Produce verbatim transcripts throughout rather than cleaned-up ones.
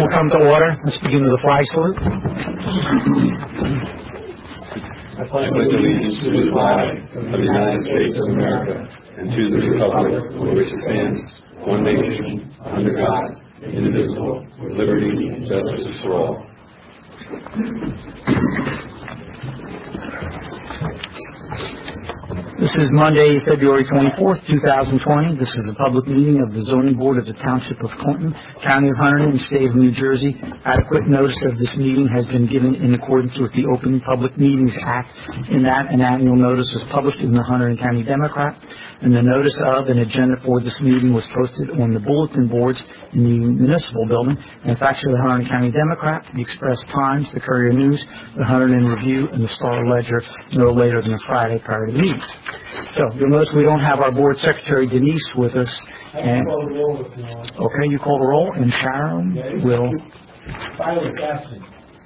will come to order. Let's begin with the flag salute. I pledge allegiance to the flag of the United States of America and to the republic for which it stands, one nation, under God, indivisible, with liberty and justice for all. This is Monday, February twenty-fourth, two thousand twenty. This is a public meeting of the Zoning Board of the Township of Clinton, County of Hunterdon, and State of New Jersey. Adequate notice of this meeting has been given in accordance with the Open Public Meetings Act. In that, an annual notice was published in the Hunterdon County Democrat, and the notice of an agenda for this meeting was posted on the bulletin boards in the municipal building. And facts of the Hunterdon County Democrat, the Express Times, the Courier News, the Hunterdon Review, and the Star Ledger no later than a Friday prior to the meeting. So you'll notice we don't have our board secretary Denise with us. And, okay, you call the roll, and Sharon yeah, will. Silas absent.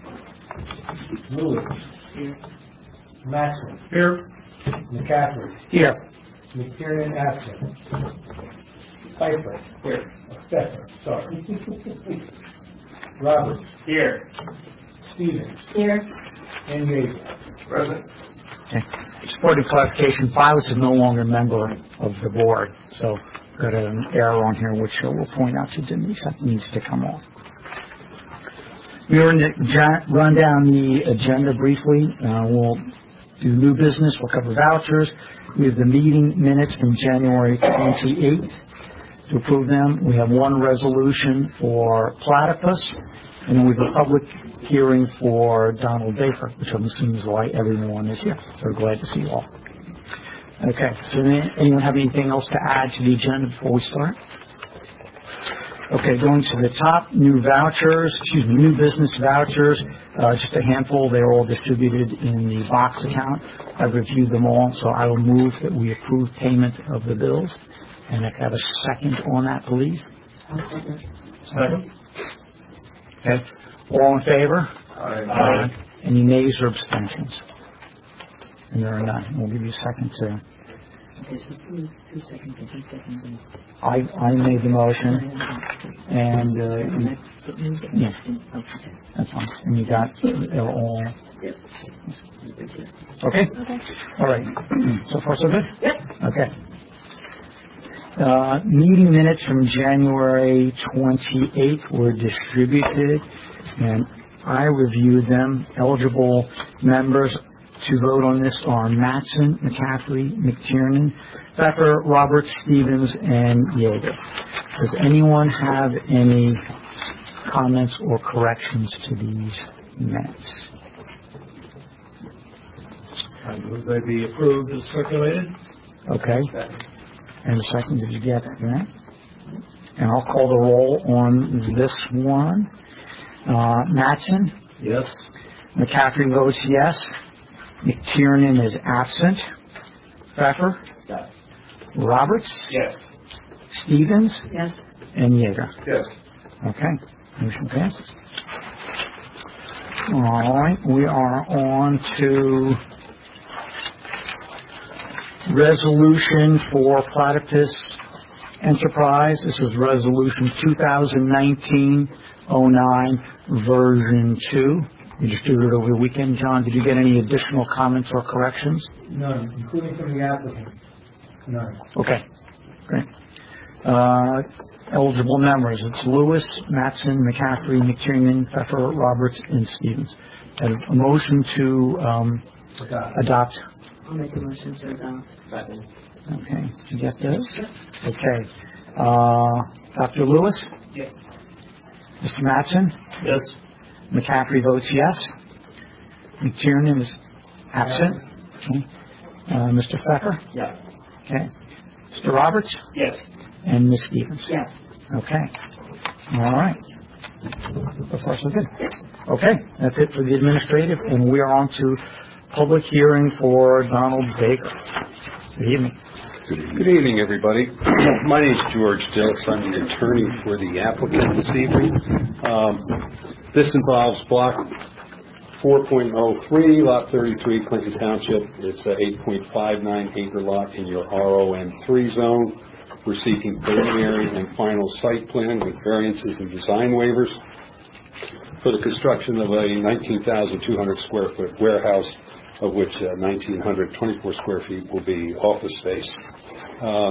Lewis. Here. Matson. Here. McCaffrey. Here. McTiernan absent. Pfeiffer. Here. Stefan. Sorry. Roberts. Here. Stevens. Here. And Yates. Present. Okay. Supporting clarification, Silas is no longer a member of the board, so got an error on here which we'll point out to Denise. That needs to come off. We're going to run down the agenda briefly. Uh, we'll do new business. We'll cover vouchers. We have the meeting minutes from January twenty-eighth to approve them. We have one resolution for Platypus, and then we have a public hearing for Donald Baker, which I'm assuming is why everyone is here. So we're glad to see you all. Okay, so anyone have anything else to add to the agenda before we start? Okay, going to the top, new vouchers, excuse me, new business vouchers, uh, just a handful. They're all distributed in the box account. I've reviewed them all, so I will move that we approve payment of the bills. And I have a second on that, please. Second. Okay. All in favor? Aye. Aye. Any nays or abstentions? And there are none. We'll give you a second to... Two seconds, two seconds. I, I made the motion, and, uh, yeah, that's fine. And you got, they're all... Okay? Okay. All right. So far, so good? Yep. Okay. Uh, meeting minutes from January twenty-eighth were distributed, and I reviewed them. Eligible members to vote on this are Matson, McCaffrey, McTiernan, Pfeffer, Roberts, Stevens, and Yeager. Does anyone have any comments or corrections to these minutes? I move they be approved as circulated. Okay. And a second, did you get that? Right? And I'll call the roll on this one. Uh, Matson? Yes. McCaffrey votes yes. McTiernan is absent. Pfeffer? Yes. Roberts? Yes. Stevens? Yes. And Yeager? Yes. Okay. Motion passes. All right. We are on to resolution for Platypus Enterprise. This is resolution two thousand nineteen oh nine version two. You distributed over the weekend. John, did you get any additional comments or corrections? None, including from the applicant. None. Okay, great. Uh, eligible members, it's Lewis, Matson, McCaffrey, McTiernan, Pfeffer, Roberts, and Stevens. And a motion to um, Adopt. adopt. I'll make a motion to adopt. Second. Okay, did you get those? Okay. Uh, Doctor Lewis? Yes. Mister Matson? Yes. McCaffrey votes yes. McTiernan is absent. Okay. Uh, Mister Pfeffer? Yes. Okay. Mister Roberts? Yes. And Miz Stevens? Yes. Okay. All right. So far, so good. Okay, that's it for the administrative, and we are on to public hearing for Donald Baker. Good evening. Good evening, everybody. My name is George Dills. I'm the attorney for the applicant this evening. Um, this involves block four point oh three, lot thirty-three, Clinton Township. It's an eight point five nine acre lot in your R O M three zone. We're seeking preliminary and final site plan with variances and design waivers. for the construction of a nineteen thousand two hundred square foot warehouse, of which uh, one thousand nine hundred twenty-four square feet will be office space. Um,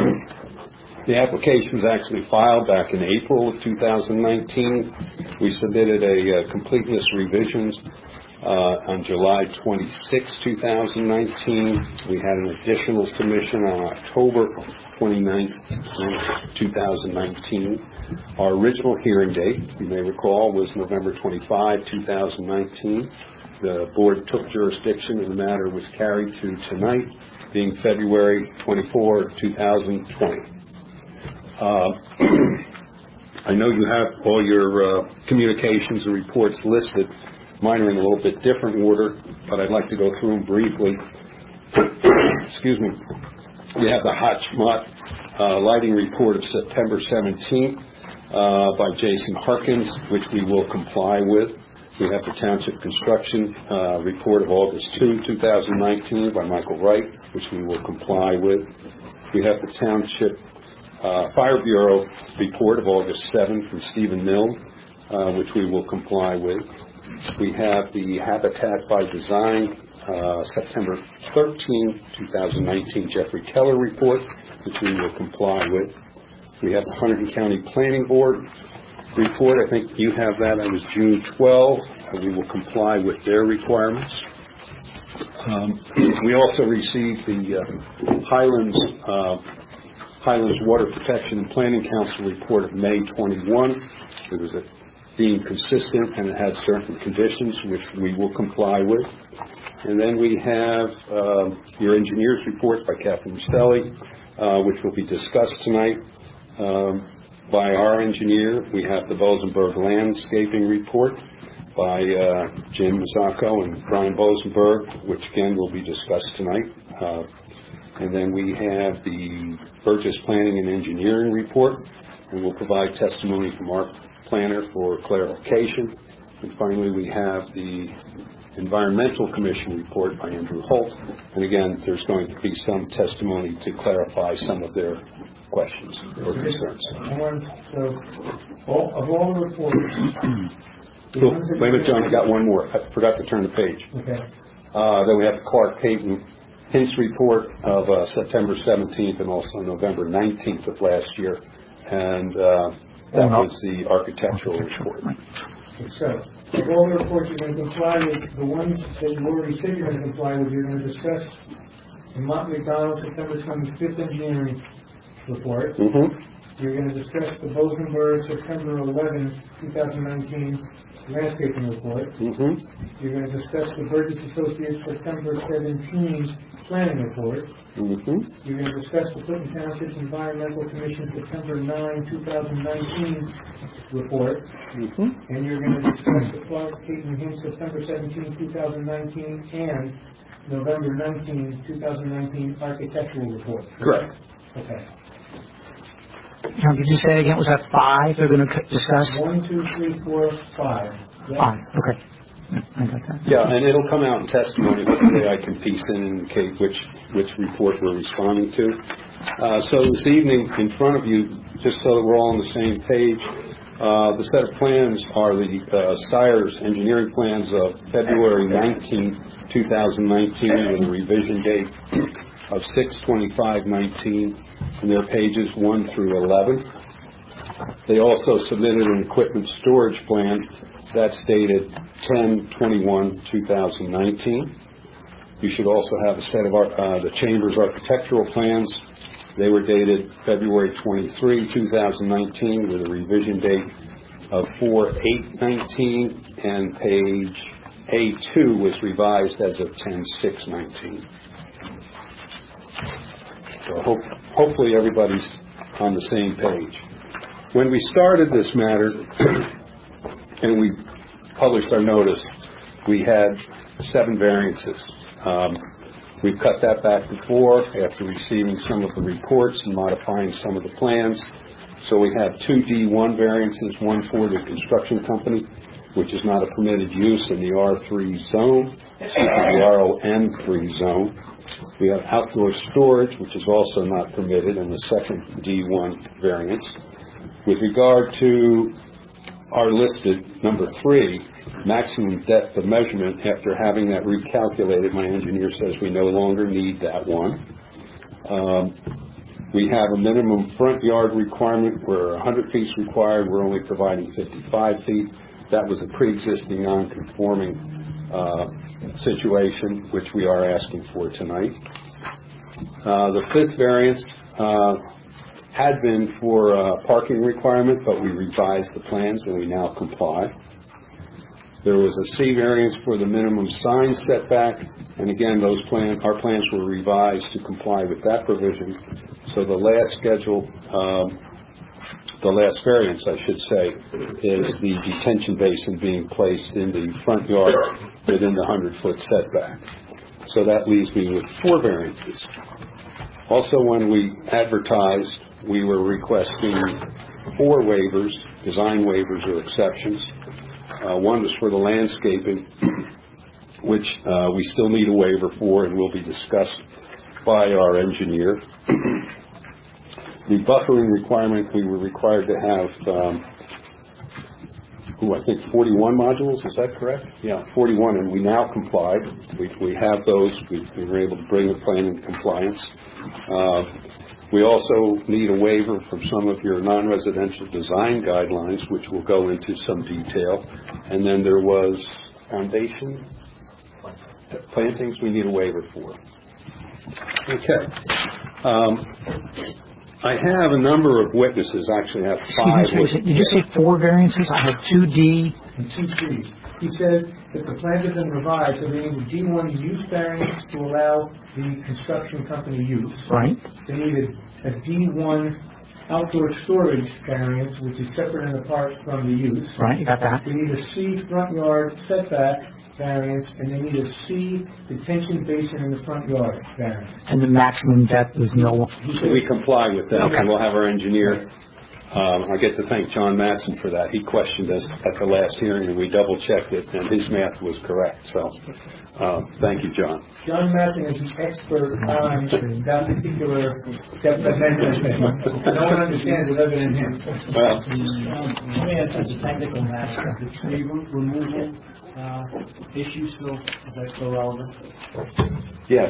the application was actually filed back in April of two thousand nineteen. We submitted a uh, completeness revisions uh, on July twenty-sixth, two thousand nineteen. We had an additional submission on October twenty-ninth, two thousand nineteen. Our original hearing date, you may recall, was November twenty-fifth, two thousand nineteen. The board took jurisdiction and the matter was carried to tonight, being February twenty-fourth, two thousand twenty. Uh, I know you have all your uh, communications and reports listed. Mine are in a little bit different order, but I'd like to go through them briefly. Excuse me. We have the Hot Schmott uh, lighting report of September seventeenth uh, by Jason Harkins, which we will comply with. We have the Township Construction uh, report of August second, two thousand nineteen by Michael Wright, which we will comply with. We have the Township uh, Fire Bureau report of August seventh from Stephen Milne, uh, which we will comply with. We have the Habitat by Design uh, September thirteenth, two thousand nineteen Jeffrey Keller report, which we will comply with. We have the Hunterdon County Planning Board report. I think you have that. That was June twelfth. Uh, we will comply with their requirements. Um, we also received the uh, Highlands uh, Highlands Water Protection and Planning Council report of May twenty-first. It was a, deemed consistent and it had certain conditions which we will comply with. And then we have uh, your engineer's report by Catherine Roselli, uh, which will be discussed tonight. Um, By our engineer, we have the Bosenberg landscaping report by uh, Jim Mazzacco and Brian Bosenberg, which again will be discussed tonight. Uh, and then we have the Burgess Planning and Engineering report, and we'll provide testimony from our planner for clarification. And finally, we have the Environmental Commission report by Andrew Holt. And again, there's going to be some testimony to clarify some of their questions or concerns. So, all, of all the reports... So, wait a minute, John, I got one more. I forgot to turn the page. Okay. Uh, then we have the Clark Payton Hints report of uh, September seventeenth and also November nineteenth of last year. And uh, that was the architectural report. So, of all the reports you're going to comply with, the ones that you already said you're going to comply with, you're going to discuss the Mott McDonald September twenty-fifth engineering report. Mm-hmm. You're going to discuss the Bosenberg September eleventh, twenty nineteen landscaping report. Mm-hmm. You're going to discuss the Burgess Associates September seventeenth planning report. Mm-hmm. You're going to discuss the Clinton Township's Environmental Commission September ninth, twenty nineteen report. Mm-hmm. And you're going to discuss the Clark Payton Hints September seventeenth, twenty nineteen and November nineteenth, twenty nineteen architectural report. Correct. Okay. John, could you say it again? Was that five they're going to discuss? One, two, three, four, five. Yep. Five. Okay. I got that. Yeah, and it'll come out in testimony. Hopefully I can piece in and indicate which, which report we're responding to. Uh, so this evening, in front of you, just so that we're all on the same page, uh, the set of plans are the uh, Sires engineering plans of February nineteenth, two thousand nineteen with a revision date of six twenty-five nineteen, and they're pages one through eleven. They also submitted an equipment storage plan that's dated ten twenty-one two thousand nineteen. You should also have a set of our, uh, the Chamber's architectural plans. They were dated February twenty-third two thousand nineteen with a revision date of four eight nineteen, and page A two was revised as of ten six nineteen. So hope, hopefully everybody's on the same page. When we started this matter and we published our notice, we had seven variances. Um, we've cut that back to four after receiving some of the reports and modifying some of the plans. So we have two D one variances, one for the construction company, which is not a permitted use in the R three zone, excuse me, the R O N three zone. We have outdoor storage, which is also not permitted in the second D one variance. With regard to are listed, number three, maximum depth of measurement. After having that recalculated, my engineer says we no longer need that one. Um, we have a minimum front yard requirement where one hundred feet is required. We're only providing fifty-five feet. That was a pre-existing non-conforming uh, situation, which we are asking for tonight. Uh, the fifth variance uh, had been for a parking requirement, but we revised the plans and we now comply. There was a C variance for the minimum sign setback, and again, those plan, our plans were revised to comply with that provision. So the last schedule, um, the last variance, I should say, is the detention basin being placed in the front yard within the one hundred foot setback. So that leaves me with four variances. Also, when we advertised, we were requesting four waivers, design waivers or exceptions. Uh, one was for the landscaping, which uh, we still need a waiver for and will be discussed by our engineer. The buffering requirement, we were required to have, um, ooh, I think forty-one modules, is that correct? Yeah, forty-one, and we now complied. We, we have those. We, we were able to bring the plan in compliance. Uh, we also need a waiver from some of your non-residential design guidelines, which will go into some detail. And then there was foundation plantings we need a waiver for. Okay. Um, I have a number of witnesses. Actually, I have five. Excuse me, did you say four variances? I have two D. And two C. He says that the plans have been revised, so they need a D one use variance to allow the construction company use. Right. They need a, a D one outdoor storage variance, which is separate and apart from the use. Right, you got that. They need a C front yard setback variance, and they need a C detention basin in the front yard variance. And the maximum depth is no. So we comply with that, Okay. and we'll have our engineer. Um, I get to thank John Matson for that. He questioned us at the last hearing, and we double-checked it, and his math was correct. So, um, thank you, John. John Matson is an expert on that particular depth amendment thing. No one understands it other than him. Well, Let me ask you a technical matter. The tree root removal uh, issue still, is that still relevant? yes.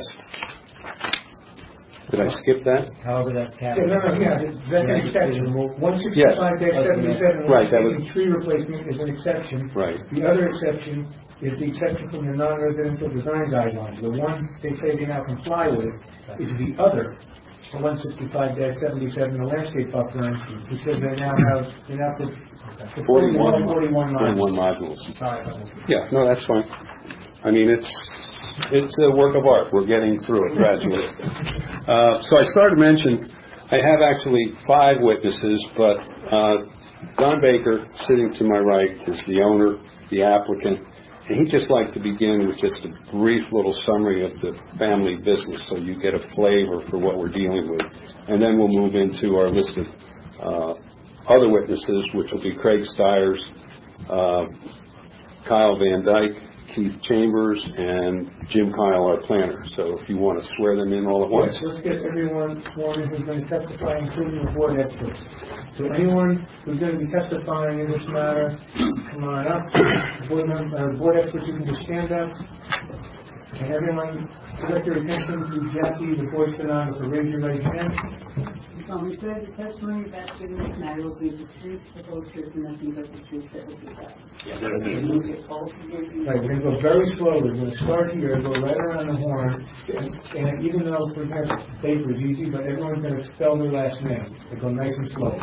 Did I skip that? However, that's Yeah, capped. no, no, yeah, that's an exception. one sixty-five seventy-seven, Right, that was- tree replacement is an exception. Right. The other exception is the exception from the non-residential design guidelines. The one they say they now comply with is the other, the one sixty-five seventy-seven, the landscape buffering, which says they now have, they now put forty-one, forty-one forty-one modules. modules. Sorry about that. Yeah, no, that's fine. I mean, it's it's a work of art. We're getting through it gradually. Uh, so I started to mention, I have actually five witnesses, but uh, Don Baker, sitting to my right, is the owner, the applicant, and he'd just like to begin with just a brief little summary of the family business so you get a flavor for what we're dealing with. And then we'll move into our list of uh, other witnesses, which will be Craig Stiers, uh, Kyle Van Dyke, Keith Chambers, and Jim Kyle, our planner. So if you want to swear them in all at once. Yes, let's get everyone sworn in who's going to testify, including the board experts. So anyone who's going to be testifying in this matter, come on up. Board, member, uh, board experts, you can just stand up. And everyone, direct your attention to Jackie, the board stenographer. Raise your right hand. solemnly swear the testimony that's given in this matter will be the truth, the whole truth, and nothing but the truth that will be done. And you get both of your views. Right, we're going to go very slowly. We're going to start here, go right around the horn, and, and even though sometimes paper is easy, but everyone's going to spell their last name. They go nice and slow.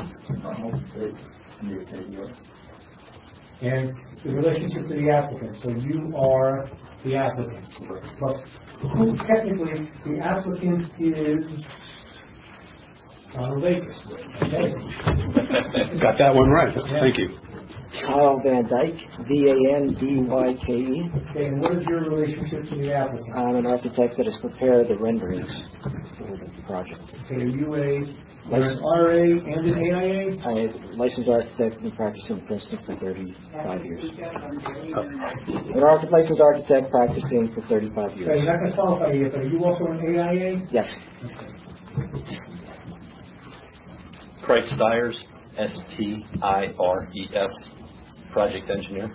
And the relationship to the applicant. So you are the applicant. But who technically the applicant is Donald Baker. Okay? Got that one right. Thank you. Kyle Van Dyke, V A N D Y K E. Okay, and what is your relationship to the applicant? I'm an architect that has prepared the renderings for the project. Okay, are you a, you're an R A and an A I A? I'm a licensed architect and practicing in Princeton for thirty-five years. An arch- licensed architect practicing for thirty-five Okay, years. you're not going to qualify yet, but are you also an A I A? Yes. Craig Stiers, S T I R E S, project engineer.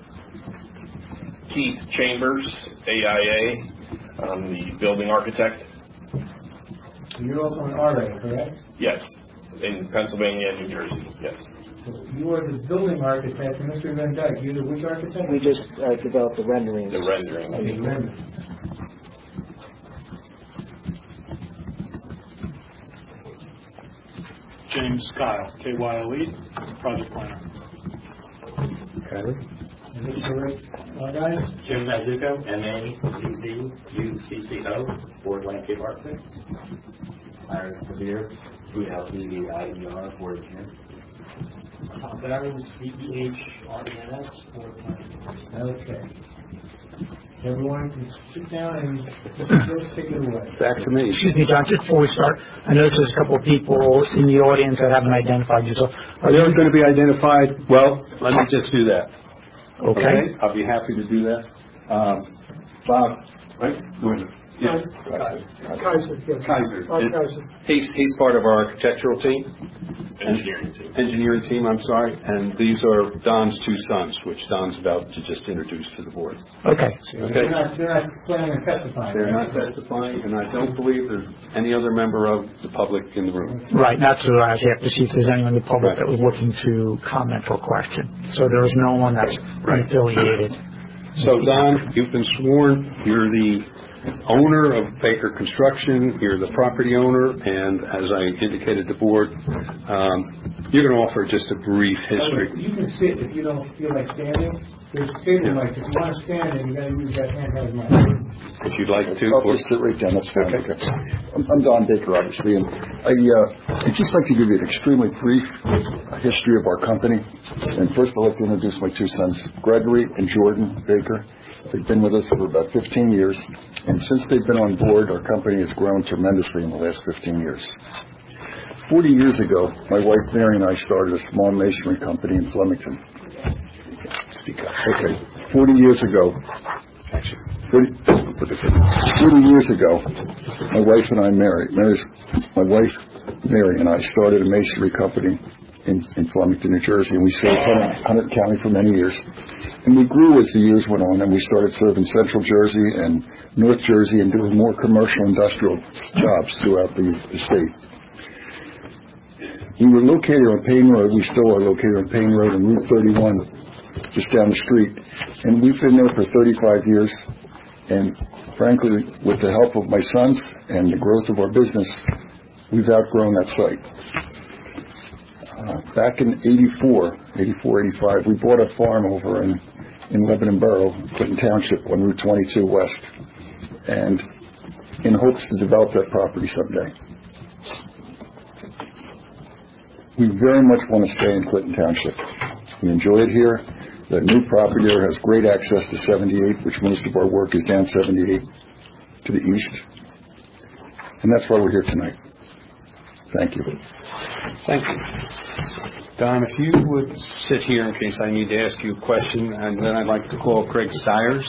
Keith Chambers, A I A, I'm the building architect. You're also an R A, correct? Yes, in Pennsylvania and New Jersey, yes. You are the building architect, and Mister Van Dyke, you're the which architect? We just uh, developed the renderings. The rendering. Okay, rendering. James Kyle, K Y L E, project planner. Okay. And Mister Rick, uh, guys? Jim Mazuko, M A Z Z U C C O, board landscape architect. Larry Kabir, B L E V I E R, board engineer. Tom Barron's, V E H R E N S, board planner. Okay. Everyone can sit down and let's take it away. Back to me. Excuse me, John, just before we start, I noticed there's a couple of people in the audience that haven't identified you. So Are they going to be identified? Well, let me just do that. Okay. I'll be happy to do that. Um, Bob, right? Go ahead. Yeah. Kaiser, yes. Kaiser. Bob Kaiser. He's, he's part of our architectural team. Engineering team. Engineering team, I'm sorry. And these are Don's two sons, which Don's about to just introduce to the board. Okay. They're not, they're not planning on testifying. They're right? not testifying, and I don't believe there's any other member of the public in the room. Right, that's what I have to see if there's anyone in the public Right. that was looking to comment or question. So there is no one that's unaffiliated. So, Don, you've been sworn. You're the owner of Baker Construction. You're the property owner, and as I indicated to the board, um, you're going to offer just a brief history. You can sit if you don't feel like standing. There's standing mics. If you want to stand, then you got to use that handheld mic. If you'd like to. I'll just sit right down. That's fine. Okay. I'm, I'm Don Baker, obviously, and I, uh, I'd just like to give you an extremely brief history of our company. And first, I'd like to introduce my two sons, Gregory and Jordan Baker. They've been with us for about fifteen years, and since they've been on board, our company has grown tremendously in the last fifteen years. forty years ago, my wife Mary and I started a small masonry company in Flemington. Speak up. Okay. forty years ago, actually, forty, forty years ago, my wife and I, Mary, Mary's, my wife Mary and I started a masonry company in, in Flemington, New Jersey, and we served Hunterdon County for many years. And we grew as the years went on, and we started serving Central Jersey and North Jersey and doing more commercial industrial jobs throughout the, the state. We were located on Payne Road. We still are located on Payne Road and Route thirty-one, just down the street. And we've been there for thirty-five years. And frankly, with the help of my sons and the growth of our business, we've outgrown that site. Uh, back in eighty-four, eighty-four, eighty-five, we bought a farm over in, in Lebanon Borough, Clinton Township, on Route twenty-two West, and in hopes to develop that property someday. We very much want to stay in Clinton Township. We enjoy it here. The new property there has great access to seventy-eight, which most of our work is down seventy-eight to the east. And that's why we're here tonight. Thank you. Thank you. Don, if you would sit here in case I need to ask you a question, and then I'd like to call Craig Stiers.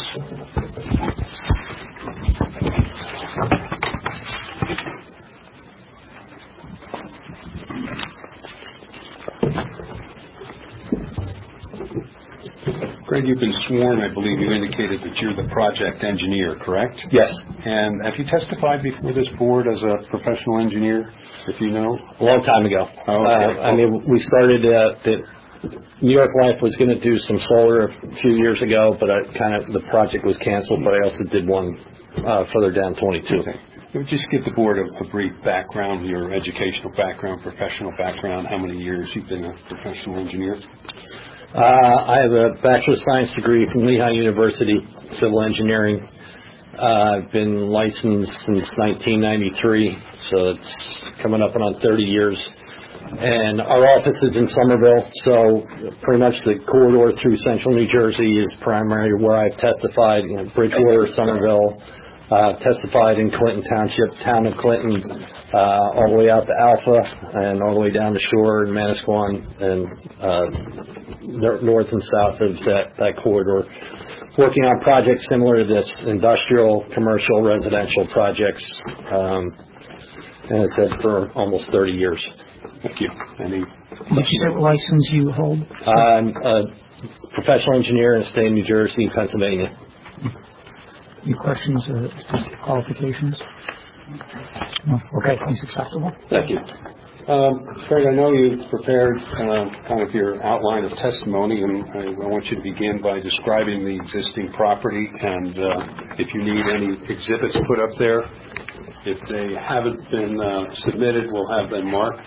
Craig, you've been sworn. I believe you indicated that you're the project engineer, correct? Yes. And have you testified before this board as a professional engineer, if you know? A long time ago. Oh, okay. uh, I mean, we started, uh, the New York Life was going to do some solar a few years ago, but I kind of, the project was canceled, but I also did one uh, further down twenty-two. Okay. Just give the board a, a brief background, your educational background, professional background, how many years you've been a professional engineer? Uh, I have a Bachelor of Science degree from Lehigh University, civil engineering. Uh, I've been licensed since nineteen ninety-three, so it's coming up on thirty years. And our office is in Somerville, so pretty much the corridor through central New Jersey is primarily where I've testified. You know, Bridgewater, Somerville, uh, testified in Clinton Township, town of Clinton, uh, all the way out to Alpha, and all the way down the shore in Manasquan, and uh, north and south of that, that corridor, working on projects similar to this, industrial, commercial, residential projects, um, and it's said for almost thirty years. Thank you. Any? Did you say what license you hold? I'm a professional engineer in the state of New Jersey, Pennsylvania. Any questions or qualifications? No? Okay, he's acceptable. Thank you. Um, Craig, I know you've prepared uh, kind of your outline of testimony, and I, I want you to begin by describing the existing property, and uh, if you need any exhibits put up there. If they haven't been uh, submitted, we'll have them marked.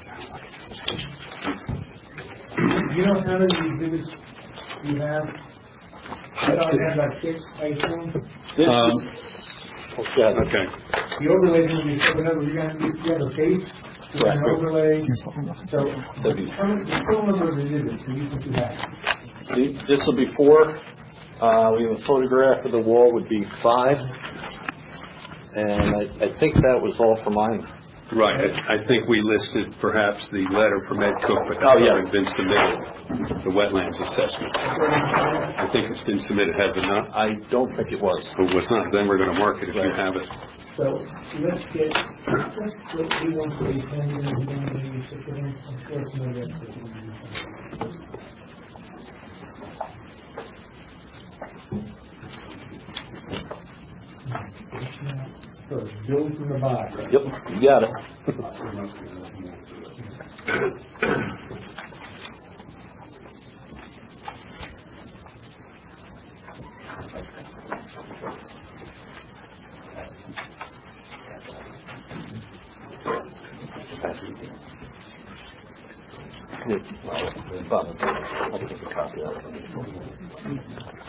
You don't have any exhibits you have? I thought you had about six, I assume? Um, okay. The overlays will be, remember, you got, you have a base, you have an overlay, so determine the total number of exhibits that you think you have. This will be four. Uh, we have a photograph of the wall would be five. And I, I think that was all for mine. Right. I, I think we listed perhaps the letter from Ed Cook, but Oh, that's yes. already been submitted, the wetlands assessment. I think it's been submitted, has it not? I don't think it was. If it was not, then we're going to mark it if you have it. So let's get, let's get A one for A ten, and then we six of them, I'm sure it's no rest. So build from the bottom. Yep, you got it. I'll take a copy of it.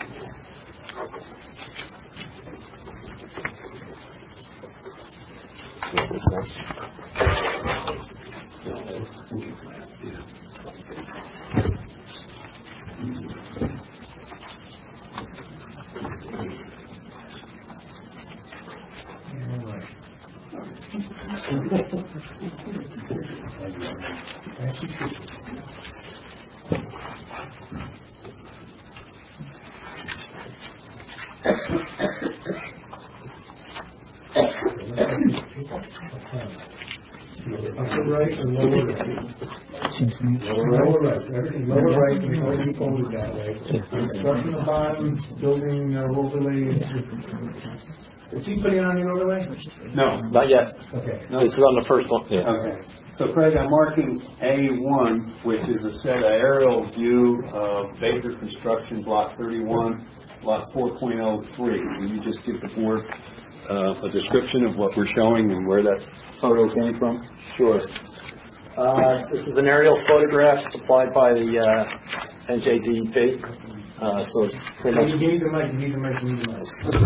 Upper right or lower right? Lower right. Everything lower right, we already folded that way. Construction the bottom, building uh, overlay. Is he putting on the overlay? No. Not yet. Okay. No, this is on the first one. Yeah. Okay. So, Craig, I'm marking A one, which is a set of aerial view of Baker Construction, Block thirty-one, Lot four point oh three. Will you just give the board uh, a description of what we're showing and where that photo came from? Sure. Uh, this is an aerial photograph supplied by the uh, N J D E P. Uh, so it's pretty much. You need the mic, you need the mic, you need the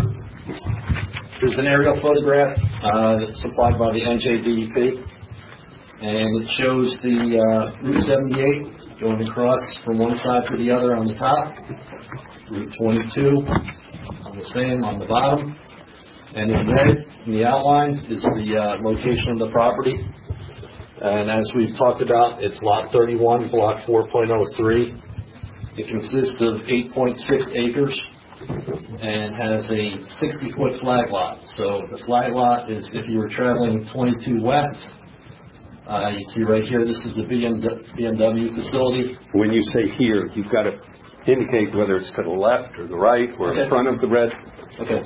mic. There's an aerial photograph uh, that's supplied by the N J D E P, and it shows the uh, Route seventy-eight going across from one side to the other on the top, Route twenty-two on the same on the bottom, and in red in the outline is the uh, location of the property. And as we've talked about, it's Lot thirty-one, Block four point oh three. It consists of eight point six acres and has a sixty-foot flag lot. So the flag lot is if you were traveling twenty-two west, uh, you see right here, this is the B M W facility. When you say here, you've got to indicate whether it's to the left or the right or Okay. in front of the red. Okay.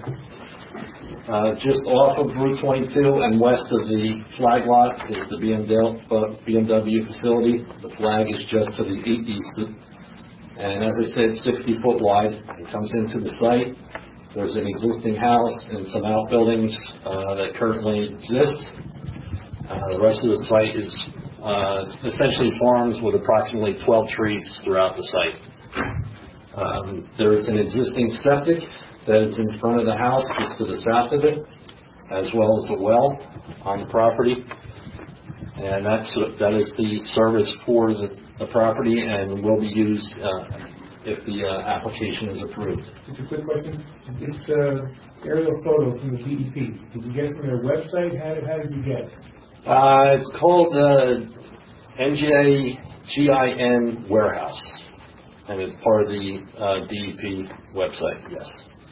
Uh, just off of Route twenty-two and west of the flag lot is the B M W facility. The flag is just to the east. And as I said, sixty foot wide. It comes into the site. There's an existing house and some outbuildings uh, that currently exist. Uh, the rest of the site is uh, essentially farms with approximately twelve trees throughout the site. Um, there is an existing septic that is in front of the house, just to the south of it, as well as a well on the property. And that's that is the service for the, the property and will be used uh, if the uh, application is approved. Just a quick question. This uh, aerial photo from the D E P, did you get it from their website? How did, how did you get it? Uh, it's called uh, N J G I N Warehouse, and it's part of the uh, D E P website, yes.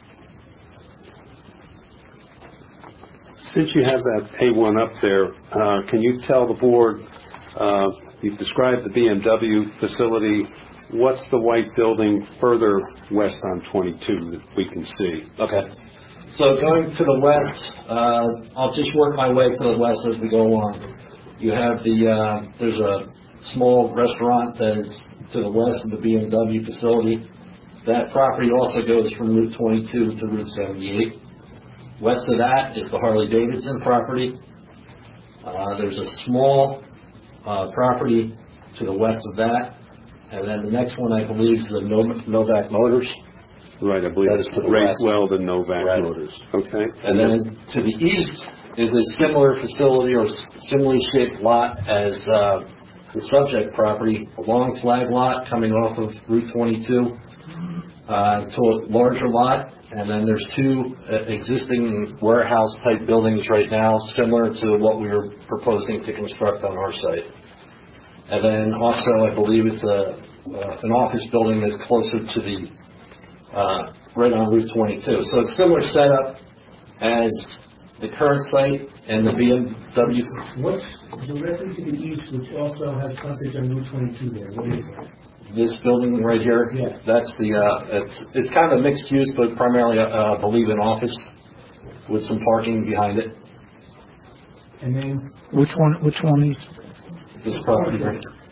Since you have that A one up there, uh, can you tell the board, uh, you've described the B M W facility what's the white building further west on twenty-two that we can see? Okay. So going to the west, uh, I'll just work my way to the west as we go along. You have the, uh, there's a small restaurant that is to the west of the B M W facility. That property also goes from Route twenty-two to Route seventy-eight. West of that is the Harley-Davidson property. Uh, there's a small uh, property to the west of that. And then the next one, I believe, is the Nov- Novak Motors. Right, I believe That is it's to the Racewell and Novak Right. Motors. Okay. And then to the east is a similar facility or similarly shaped lot as uh, the subject property, a long flag lot coming off of Route twenty-two uh, to a larger lot. And then there's two uh, existing warehouse-type buildings right now, similar to what we were proposing to construct on our site. And then also, I believe it's a uh, an office building that's closer to the uh, right on Route twenty-two. So it's similar setup as the current site and the B M W. What's directly to the east, which also has frontage on Route twenty-two there? What is that? This building right here, Yeah. that's the, uh, it's, it's kind of mixed use, but primarily, uh, I believe an office with some parking behind it. And then, Which one, which one is? This property right here.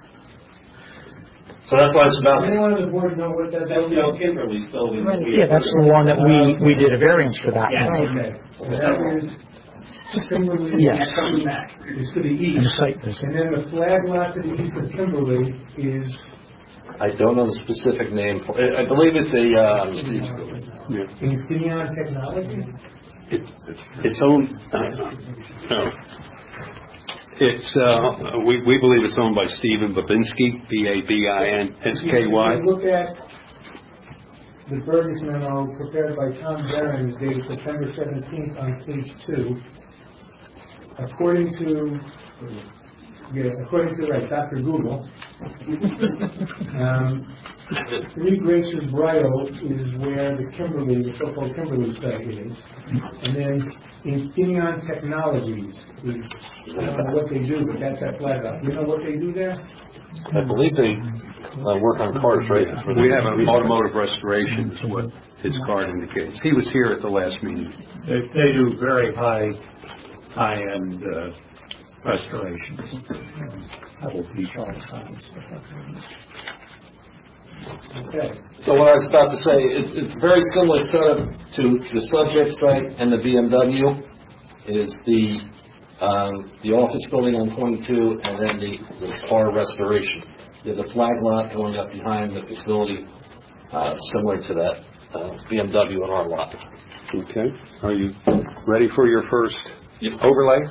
So that's why it's about. anyone on the board know what that That's building no is? Kimberly building. Yeah, that's the one that we, we did a variance for that. Yeah. one. Okay. So that is Kimberly. Yes. Coming back. Is to the And east. site visit. And then the flag lot to the east of Kimberly is, I don't know the specific name for it. I believe it's a, um, Infineon Technology? It's, it's owned, no. It's, uh, we, we believe it's owned by Stephen Babinski, B A B I N S K Y. If you look at the Burgess memo prepared by Tom Barron, dated September seventeenth on page two, according to, yeah, according to, right, Doctor Google, um, Three Graces Brio is where the Kimberly, the so-called Kimberly site is. And then Infineon Technologies is, I don't know what they do, but that's that flag lot. You know what they do there? I believe they uh, work on cars, right? We have an automotive restoration is what his card indicates. He was here at the last meeting. They, they do very high, high-end uh, restorations. Pebble Beach all the time. Okay. So what I was about to say, it, it's very similar setup to the subject site and the B M W. Is the um, the office building on twenty-two and then the, the car restoration. There's a flag lot going up behind the facility, uh, similar to that uh, B M W and our lot. Okay. Are you ready for your first overlay?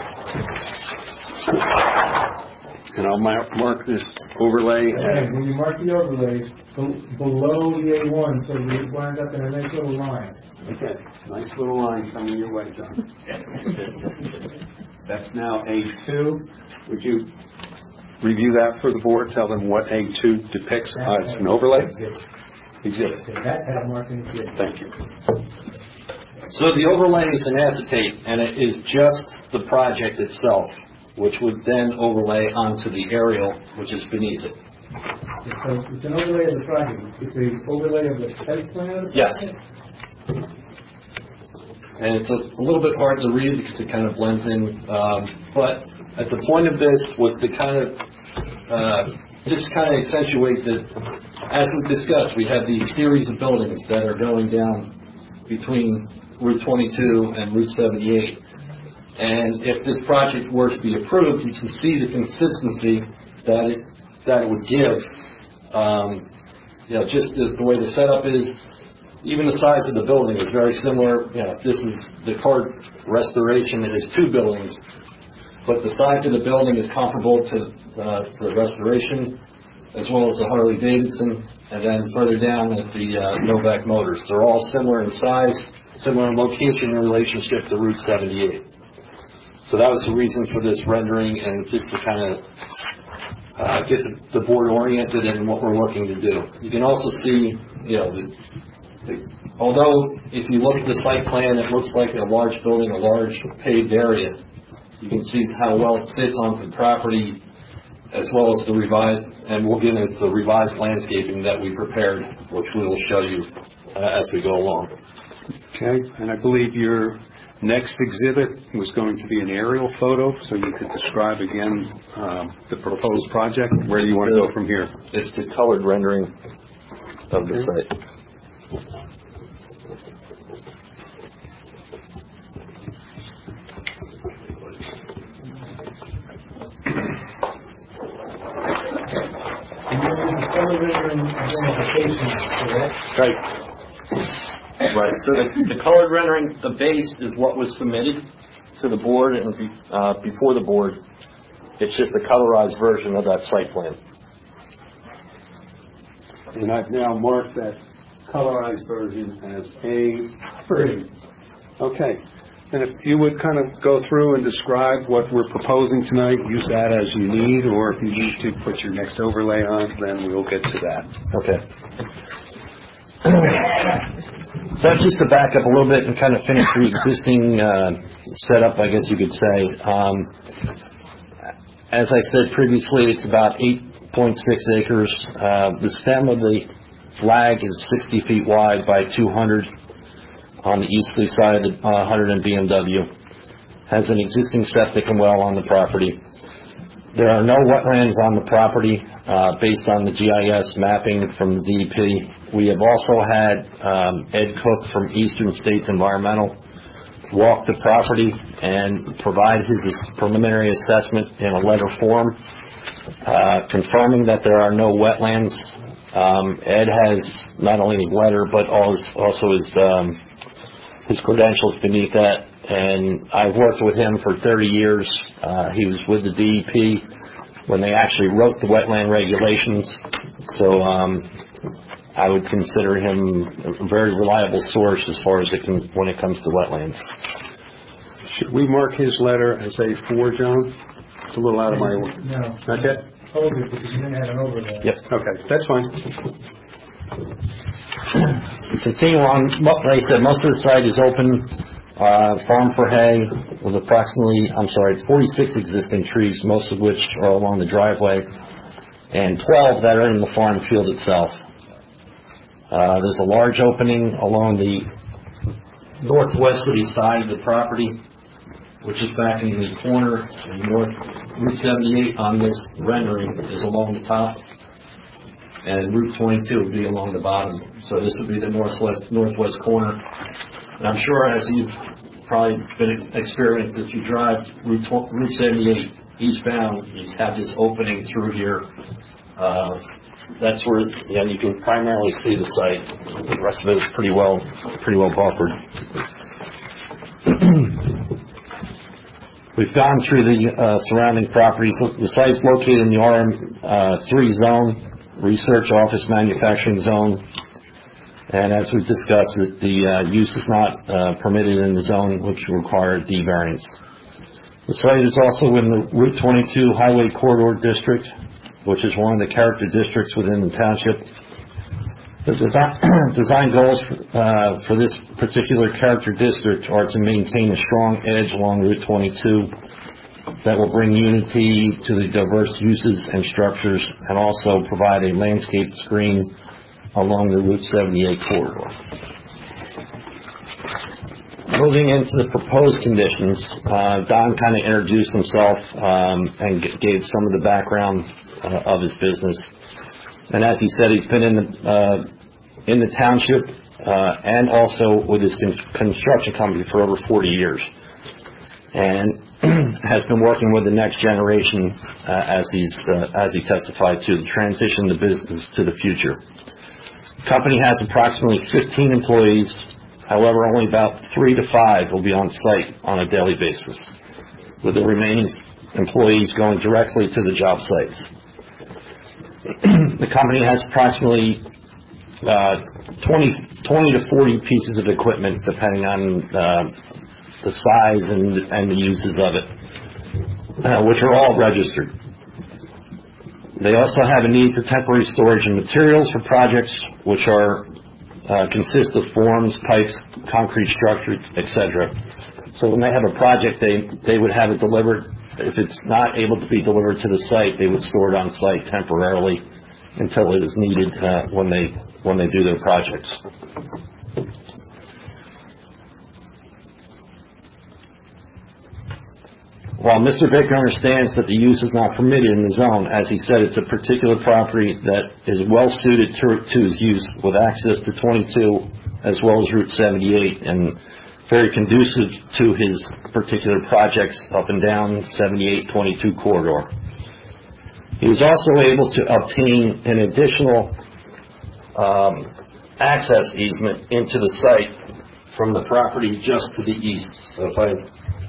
And I'll mark, mark this overlay. Okay, when you mark the overlays, be- below the A one, so it winds up in a nice little line. Okay, nice little line coming your way, John. That's now A two. Would you review that for the board? Tell them what A two depicts. Uh, it's an overlay. Exhibit. That had marking. Thank you. So the overlay is an acetate, and it is just the project itself, which would then overlay onto the aerial, which is beneath it. So it's an overlay of the project. It's an overlay of the site plan of the Yes. project? And it's a, a little bit hard to read because it kind of blends in. Um, but at the point of this was to kind of uh, just kind of accentuate that, as we discussed, we have these series of buildings that are going down between Route twenty-two and Route seventy-eight. And if this project were to be approved, you can see the consistency that it that it would give. Um, you know, just the, the way the setup is. Even the size of the building is very similar. You know, this is the car restoration. It is two buildings, but the size of the building is comparable to uh, the restoration, as well as the Harley Davidson, and then further down at the uh, Novak Motors. They're all similar in size, similar in location in relationship to Route seventy-eight. So that was the reason for this rendering, and just to kind of uh, get the, the board oriented in what we're looking to do. You can also see, you know, the although if you look at the site plan, it looks like a large building, a large paved area. You can see how well it sits onto the property. as well as the revised, and we'll get into the revised landscaping that we prepared, which we will show you uh, as we go along. Okay, and I believe your next exhibit was going to be an aerial photo, so you could describe again um, the proposed project. Where do you want to go from here? It's the colored rendering of the site. Right. Right. So the, the colored rendering, the base is what was submitted to the board and be, uh, before the board. It's just a colorized version of that site plan. And I've now marked that colorized version as A three. Okay. And if you would kind of go through and describe what we're proposing tonight, use that as you need, or if you need to put your next overlay on, then we'll get to that. Okay. So just to back up a little bit and kind of finish the existing uh, setup, I guess you could say. Um, as I said previously, it's about eight point six acres. Uh, the stem of the flag is sixty feet wide by two hundred on the easterly side of the uh, one hundred and B M W. Has an existing septic and well on the property. There are no wetlands on the property uh, based on the G I S mapping from the D E P. We have also had um, Ed Cook from Eastern States Environmental walk the property and provide his preliminary assessment in a letter form, uh, confirming that there are no wetlands. Um, Ed has not only his letter, but also his, um, his credentials beneath that. And I've worked with him for thirty years. Uh, he was with the D E P when they actually wrote the wetland regulations. So um, I would consider him a very reliable source as far as it can, when it comes to wetlands. Should we mark his letter as A four, John? It's a little out of my order. No. Not yet? Over, because you didn't have an overlay. Yep. Okay, that's fine. Continue on. Like I said, most of the site is open, uh, farm for hay, with approximately, I'm sorry, forty-six existing trees, most of which are along the driveway, and twelve that are in the farm field itself. Uh, there's a large opening along the northwesterly side of the property, which is back in the corner, and north Route seventy-eight on this rendering is along the top, and Route twenty-two would be along the bottom. So this would be the northwest northwest corner. And I'm sure, as you've probably been experienced, if you drive Route Route seventy-eight eastbound, you have this opening through here. Uh, that's where, yeah, you can primarily see the site. The rest of it is pretty well pretty well buffered. We've gone through the uh, surrounding properties. The site is located in the R M three zone, research, office, manufacturing zone. And as we've discussed, the uh, use is not uh, permitted in the zone, which will require a D variance. The site is also in the Route twenty-two Highway Corridor District, which is one of the character districts within the township. The design, design goals uh, for this particular character district are to maintain a strong edge along Route twenty-two that will bring unity to the diverse uses and structures, and also provide a landscape screen along the Route seventy-eight corridor. Moving into the proposed conditions, uh, Don kind of introduced himself um, and g- gave some of the background uh, of his business. And as he said, he's been in the uh, in the township uh, and also with his con- construction company for over forty years, and has been working with the next generation uh, as he's uh, as he testified to, to transition the business to the future. The company has approximately fifteen employees. However, only about three to five will be on site on a daily basis, with the remaining employees going directly to the job sites. The company has approximately uh, twenty, twenty to forty pieces of equipment, depending on uh, the size and, and the uses of it, uh, which are all registered. They also have a need for temporary storage and materials for projects, which are uh, consist of forms, pipes, concrete structures, et cetera. So when they have a project, they they would have it delivered if it's not able to be delivered to the site, they would store it on site temporarily until it is needed uh, when they when they do their projects. While Mister Baker understands that the use is not permitted in the zone, as he said, it's a particular property that is well suited to, to his use with access to twenty-two as well as Route seventy-eight and very conducive to his particular projects up and down seventy-eight twenty-two corridor. He was also able to obtain an additional um, access easement into the site from the property just to the east. So if I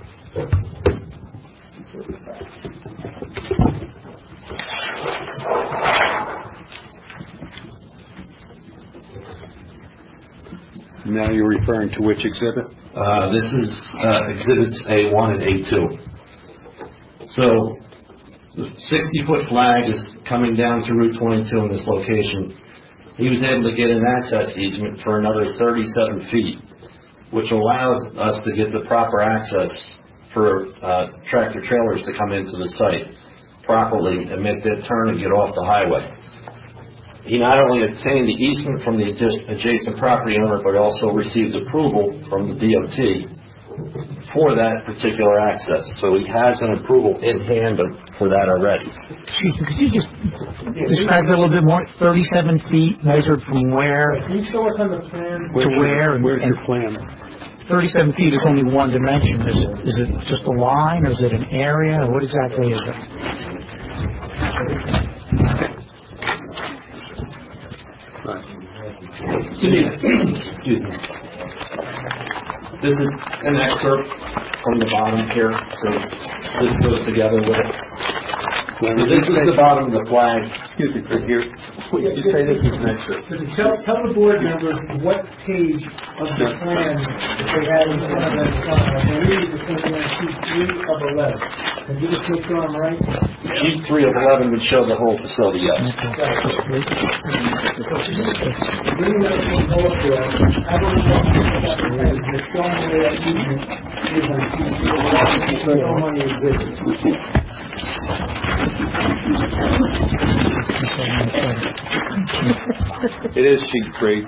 Now you're referring to which exhibit? Uh, this is uh, exhibits A one and A two. So the sixty-foot flag is coming down to Route twenty-two in this location. He was able to get an access easement for another thirty-seven feet, which allowed us to get the proper access for uh, tractor trailers to come into the site properly and make that turn and get off the highway. He not only obtained the easement from the adjacent property owner, but also received approval from the D O T for that particular access. So he has an approval in hand for that already. Excuse me, could you just describe that a little bit more? thirty-seven feet measured from where Can you show us on the plan? to where? and- Where's and your plan? thirty-seven feet is only one dimension. Is it, is it just a line, or is it an area, or what exactly is it? Excuse me. This is an excerpt from the bottom here, so this goes together with it. So this is the bottom of the flag. Excuse me, Chris, here. You say this is an excerpt. Listen, Tell, tell the board members what page of the plan that they had in front of them. I believe it's going to be on sheet three of eleven. Can you just make sure I'm right? Sheet three of eleven would show the whole facility, yes. Bringing that to up there, I don't know what the showing where that easement is on sheet three of eleven. It's no money is this. It is sheet three.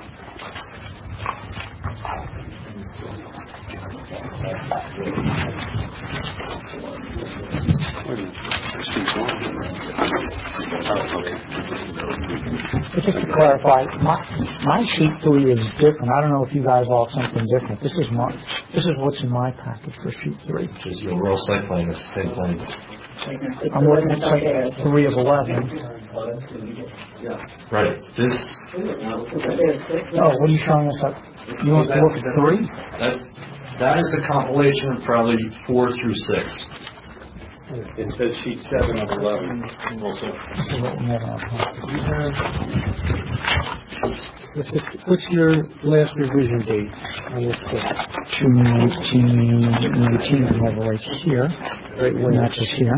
Just to clarify, my, my sheet three is different. I don't know if you guys all have something different. This is my, this is what's in my package for sheet three. Which is your overall site plan, it's the same plan. I'm looking at site three of eleven. Right. This, Oh, what are you showing us up? You want to look at three? that, that is a compilation of probably four through six. It says sheet seven of eleven also. What's, it, what's your last revision date on this plan? June nineteen, nineteen, I have it right here. Right, when that's just here.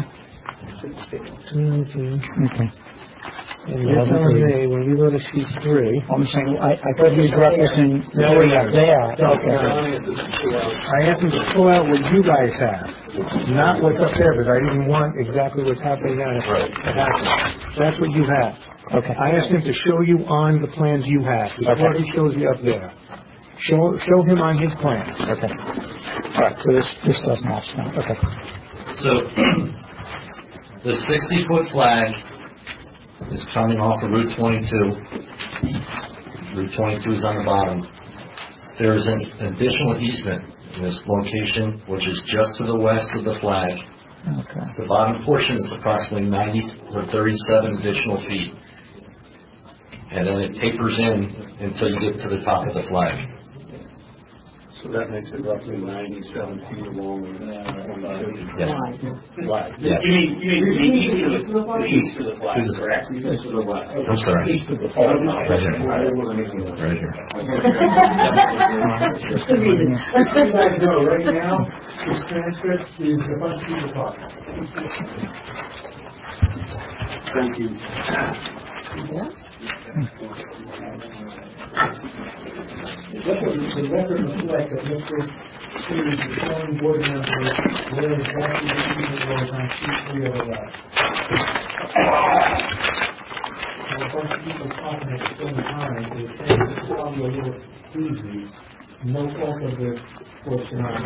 Okay. And you're telling me, when you go to sheet three... I'm saying, I, I thought he was referencing three up there. Okay. I have to pull out what you guys have, not what's up there, because I didn't want exactly what's happening now to happen. That's what you have. Okay. I asked him to show you on the plans you have, before he shows you up there. Show show him on his plan. Okay. All right, so this, this does match now. Okay. So, the sixty-foot flag is coming off of Route twenty-two. Route twenty-two is on the bottom. There is an additional easement in this location, which is just to the west of the flag. Okay. The bottom portion is approximately ninety or thirty-seven additional feet. And then it tapers in until you get to the top of the flag. So that makes it roughly ninety-seven feet long. Yes. Right. Yes. You mean, you mean, you mean east to the flag? East to the flag, To the- correct? East to the west. I'm sorry. East to the flag. Right here. Right here. You guys know, right now, this transcript is a bunch of people talking. Thank you. let the, the record reflect that Mister Stevens, the zoning board member, where exactly the easement was on sheet three of the letter. And a bunch of people talking at the same time, so it's probably a little easy. No fault of the folks tonight.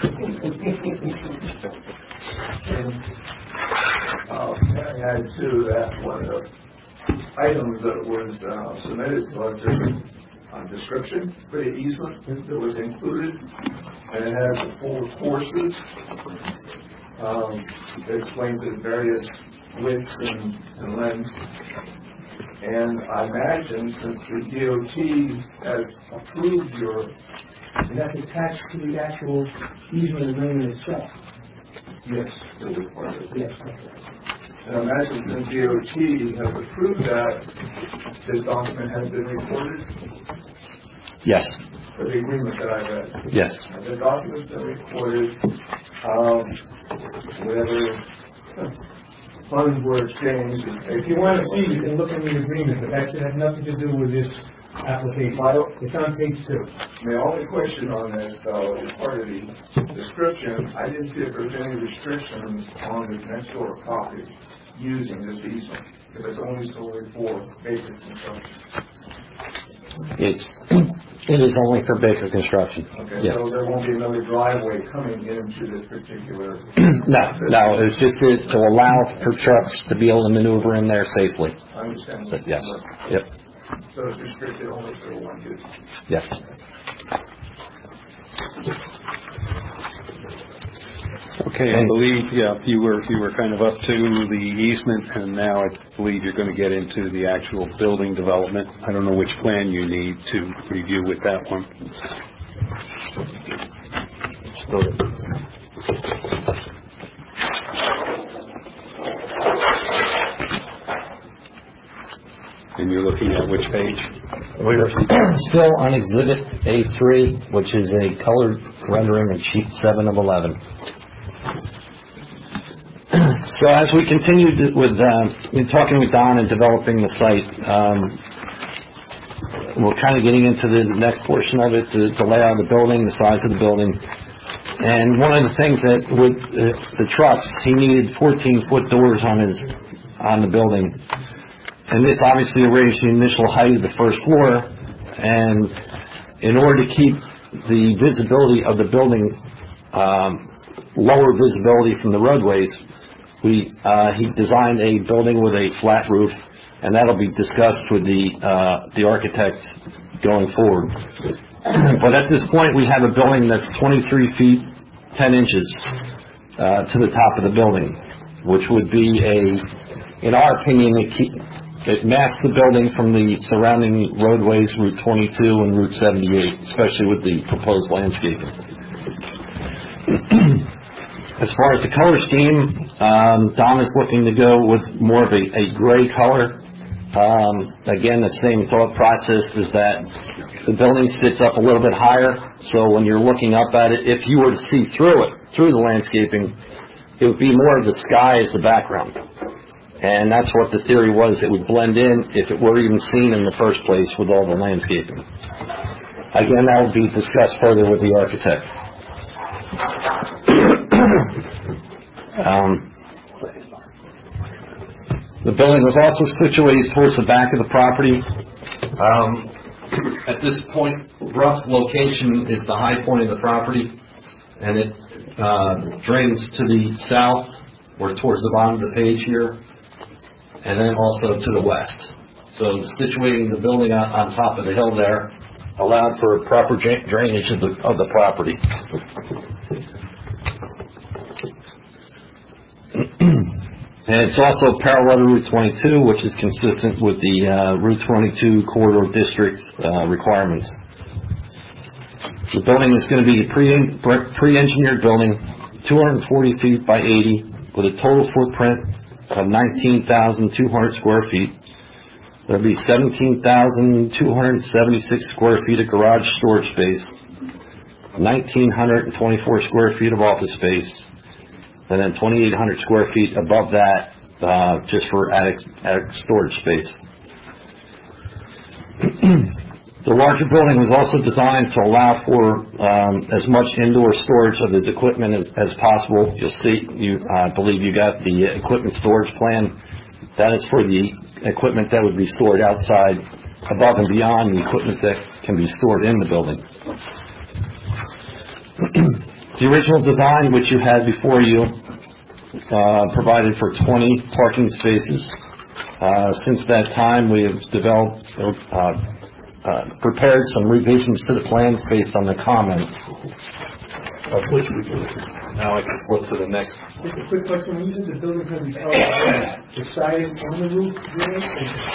Uh, add to that, one of the items that was uh, submitted was a uh, description for the easement that was included, and it has the four courses. Um, it explains the various widths and, and lengths. And I imagine since the D O T has approved your, and that's attached to the actual easement agreement itself. Yes, it was part of it. Yes. And I imagine since D O T has approved that, this document has been recorded? Yes. For the agreement that I read? Yes. And the document's been recorded, um, whether funds were exchanged. If you want to see, you can look in the agreement, but that has nothing to do with this application. It's on page two. My only question on this, though, is part of the description. I didn't see if there's any restrictions on the next door property using this easement, if it's only solely for basic construction. It's it is only for Baker Construction. Okay, yeah. So there won't be another driveway coming into this particular. no, no. It's just to, to allow for trucks to be able to maneuver in there safely. I understand. But yes. Yep. So it's restricted only for one use. Yes. Okay, I believe, yeah, you were you were kind of up to the easement, and now I believe you're going to get into the actual building development. I don't know which plan you need to review with that one. And you're looking at which page? We are still on Exhibit A three, which is a colored rendering of sheet seven of eleven. So as we continued with uh, in talking with Don and developing the site, um, we're kind of getting into the next portion of it, the, the layout of the building, the size of the building. And one of the things that with uh, the trucks, he needed fourteen foot doors on his on the building. And this obviously raised the initial height of the first floor. And in order to keep the visibility of the building, um, lower visibility from the roadways, we uh, he designed a building with a flat roof, and that'll be discussed with the uh, the architect going forward. But at this point, we have a building that's twenty-three feet ten inches uh, to the top of the building, which would be a, in our opinion, it, keep, it masks the building from the surrounding roadways, Route twenty-two and Route seventy-eight, especially with the proposed landscaping. As far as the color scheme, um, Don is looking to go with more of a, a gray color. Um, again, the same thought process is that the building sits up a little bit higher, so when you're looking up at it, if you were to see through it, through the landscaping, it would be more of the sky as the background. And that's what the theory was. It would blend in if it were even seen in the first place with all the landscaping. Again, that will be discussed further with the architect. um, the building was also situated towards the back of the property. Um, at this point, rough location is the high point of the property, and it uh, drains to the south or towards the bottom of the page here, and then also to the west. So situating the building on, on top of the hill there allowed for proper drainage of the, of the property. And it's also parallel to Route twenty-two, which is consistent with the uh, Route twenty-two corridor district uh, requirements. The building is going to be a pre, pre-engineered building, two hundred forty feet by eighty, with a total footprint of nineteen thousand two hundred square feet. There will be seventeen thousand two hundred seventy-six square feet of garage storage space, one thousand nine hundred twenty-four square feet of office space, and then twenty-eight hundred square feet above that uh, just for attic, attic storage space. The larger building was also designed to allow for um, as much indoor storage of his equipment as, as possible. You'll see, you uh, believe you got the equipment storage plan. That is for the equipment that would be stored outside, above and beyond the equipment that can be stored in the building. The original design, which you had before you, uh, provided for twenty parking spaces. Uh, since that time, we have developed, uh, uh, prepared some revisions to the plans based on the comments, of which we can, now I can flip to the next. Just a quick question, when you said the building's going to be held, the siding on the roof, really?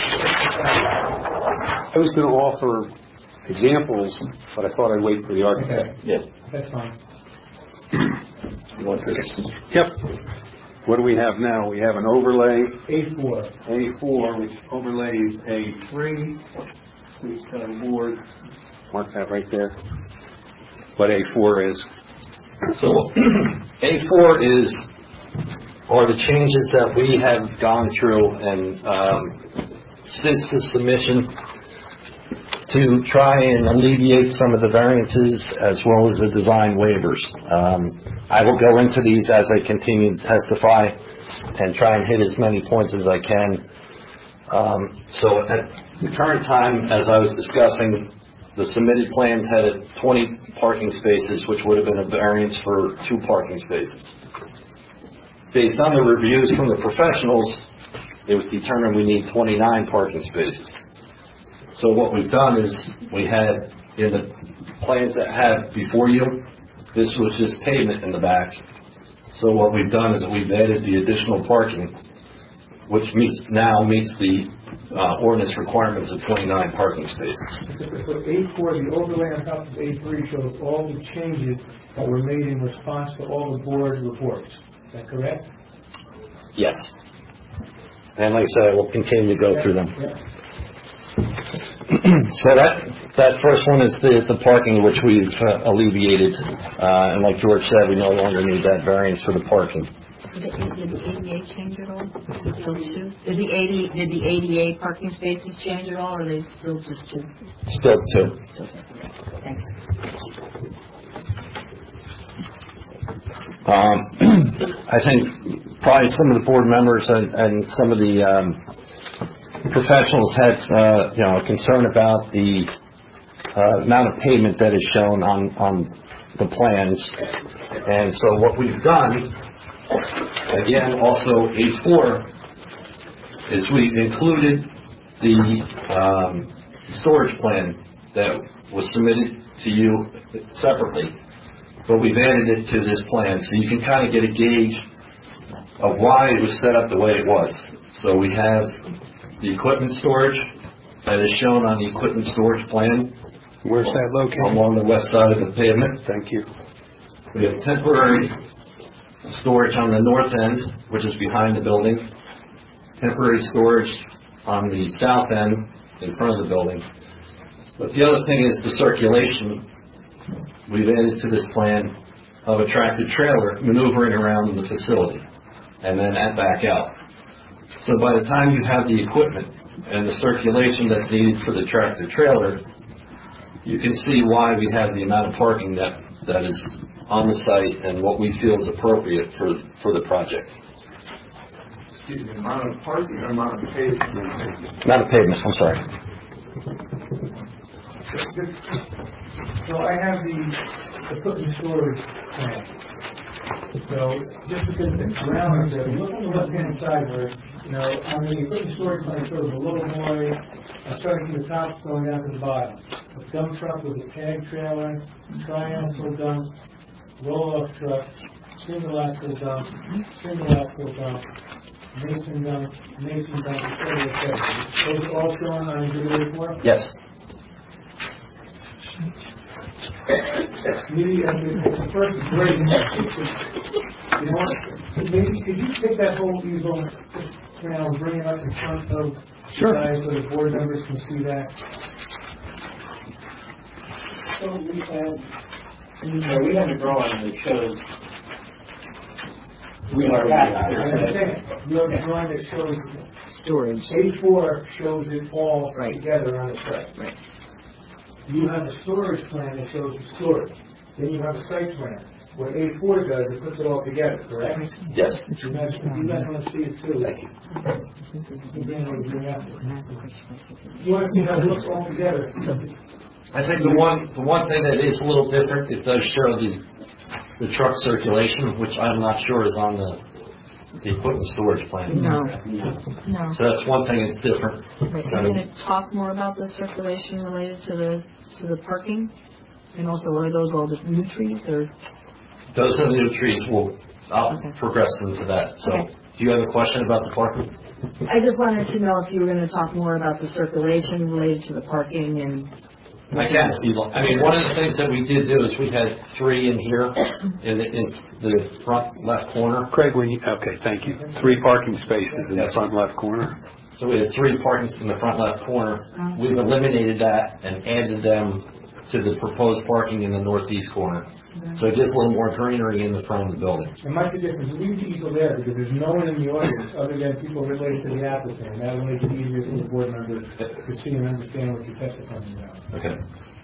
I was going to offer examples, but I thought I'd wait for the architect. Okay. Yeah. That's fine. You want this? Yep. What do we have now? We have an overlay. A four. A four, which overlays A three. Please got a board. Mark that right there. What A four is. So A four is, are the changes that we have gone through and um, since the submission to try and alleviate some of the variances as well as the design waivers. Um, I will go into these as I continue to testify and try and hit as many points as I can. Um, so at the current time, as I was discussing, the submitted plans had a twenty parking spaces, which would have been a variance for two parking spaces. Based on the reviews from the professionals, it was determined we need twenty-nine parking spaces. So what we've done is we had, in the plans that had before you, this was just pavement in the back. So what we've done is we've added the additional parking, which meets now meets the uh, ordinance requirements of twenty-nine parking spaces. So A four, the overlay on top of A three shows all the changes that were made in response to all the board reports. Is that correct? Yes. And like I said, I will continue to go yeah. through them. Yeah. So that that first one is the, the parking, which we've uh, alleviated. Uh, and like George said, we no longer need that variance for the parking. Did the, did the A D A change at all? Is it still two? Did the eighty? Did the A D A parking spaces change at all, or are they still just two? Still two. Thanks. Um, I think probably some of the board members and, and some of the um, professionals had, uh, you know, concern about the uh, amount of pavement that is shown on, on the plans. And so what we've done, again, also A four, is we've included the um, storage plan that was submitted to you separately, but we've added it to this plan so you can kind of get a gauge of why it was set up the way it was. So we have the equipment storage that is shown on the equipment storage plan. Where's that located? Along the west side of the pavement. Thank you. We have temporary storage on the north end, which is behind the building. Temporary storage on the south end, in front of the building. But the other thing is the circulation. We've added to this plan of a tractor trailer maneuvering around the facility and then back out. So by the time you have the equipment and the circulation that's needed for the tractor trailer, you can see why we have the amount of parking that, that is on the site and what we feel is appropriate for, for the project. Excuse me, amount of parking or amount of pavement? Amount of pavement, I'm sorry. So I have the equipment storage plan. So just because it's round, look on the left-hand side where, you know, on the equipment storage plan, it shows a little boy uh, starting from the top going down to the bottom. A dump truck with a tag trailer, triaxle dump, roll-off truck, single axle dump, single axle dump, mason dump, mason dump, et cetera, et cetera. Those are all shown on exhibit A four? Yes. Maybe uh, the the first grade, you know what, maybe could you take that whole easel for now and bring it up in front of Sure. the guys so the board members can see that? So we have, so we have a drawing that shows. We are. I understand. You have a drawing that shows storage. A four shows it all Right. together on the site. Right. you have a storage plan that shows the storage. Then you have a site plan. What A four does, it puts it all together, correct? Yes. You guys, you guys want to see it too. Thank you. You bring it over here. You want to see how it looks all together. I think the one the one thing that is a little different, it does show the the truck circulation, which I'm not sure is on the the equipment storage plan. No, no. So that's one thing that's different. Right. Are you going to talk more about the circulation related to the to the parking? And also, are those all the new trees or? Those are the new trees. We'll I'll Okay. progress into that. So, Okay. do you have a question about the parking? I just wanted to know if you were going to talk more about the circulation related to the parking and. I can. if you like. I mean, one of the things that we did do is we had three in here in the, in the front left corner. Craig, when you, okay, thank you. Three parking spaces in the front left corner. So we had three parking in the front left corner. We've eliminated that and added them to the proposed parking in the northeast corner. So it gives a little more greenery in the front of the building. It might be different. Leave the easel there because there's no one in the audience other than people related to the applicant. That will make it easier for the board members to see and understand what you're testifying about. Okay.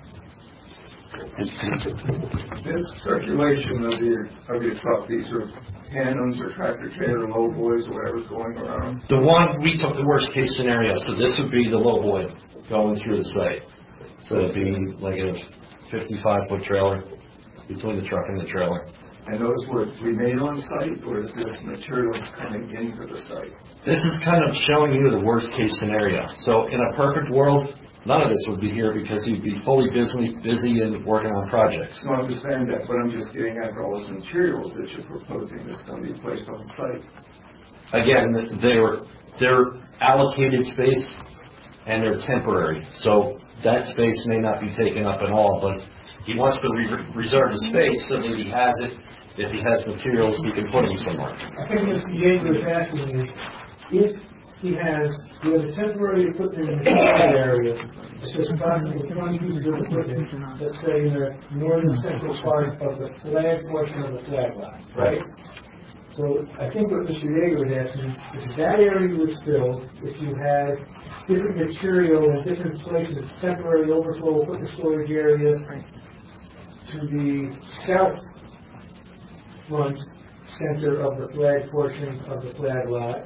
This circulation of your, of your truck, these are tandems or tractor trailer low boys or whatever's going around. The one, we took the worst case scenario. So this would be the low boy going through the site. So it'd be like a fifty-five foot trailer between the truck and the trailer. And those would remain on site, or is this material coming into the site? This is kind of showing you the worst case scenario. So in a perfect world, none of this would be here because you'd be fully busy, busy and working on projects. No, I understand that, but I'm just getting at all those materials that you're proposing that's going to be placed on site. Again, they're they're allocated space and they're temporary. So that space may not be taken up at all, but he wants to re- reserve the space so that he has it. If he has materials, he can put them somewhere. I think Mister Yates was asking is, if he has, he has a temporary equipment in the area, it's just approximately twenty pieces of equipment, let's say in the northern central part of the flag portion of the flag lot, right? So I think what Mister Yeager was asking, if that area was filled, if you had different material in different places, temporary overflow equipment storage areas, to the south front center of the flag portion of the flag lot,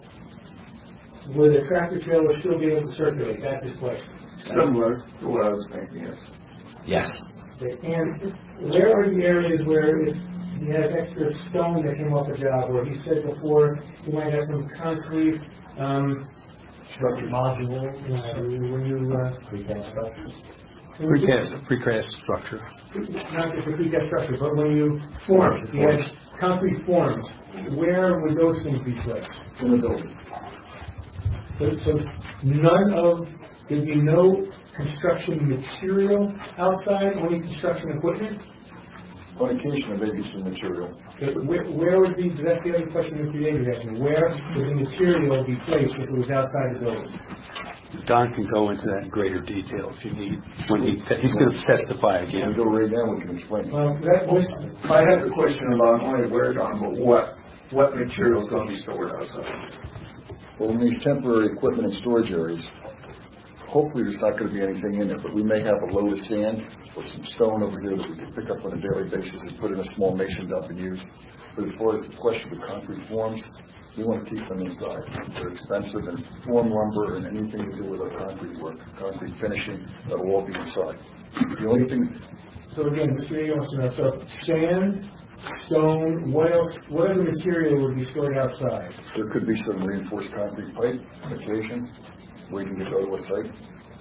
would the tractor trailer still be able to circulate? That's his question. Similar to what I was thinking, yes. Yes. Okay. And where are the areas where if he has extra stone that came off the job, or he said before he might have some concrete um, Structure module, uh, when you uh, precast structures. Precast, precast structure. Not just the precast structure, but when you form, if you had concrete forms, where would those things be placed? In the building. So, so none of, there'd be no construction material outside, only construction equipment? On occasion, there may be some material. Okay, Where, where would be, that's the other question Mister Yeager was asking, where would the material be placed if it was outside the building? Don can go into that in greater detail if you need. When he te- he's going to testify If we again. go right now, we can explain. Well, that was, I have a question about not only where, Don, but what, what material is going to be stored outside? Well, in these temporary equipment and storage areas, hopefully there's not going to be anything in there, but we may have a load of sand or some stone over here that we can pick up on a daily basis and put in a small mason dump and use. But as far as the question of concrete forms, we want to keep them inside. They're expensive, and form lumber and anything to do with our concrete work, concrete finishing, that'll all be inside. The only thing, so again, Mister Yeager wants to know, so sand, stone, what else, what other material would be stored outside? there could be some reinforced concrete pipe on occasion, waiting to go to a site.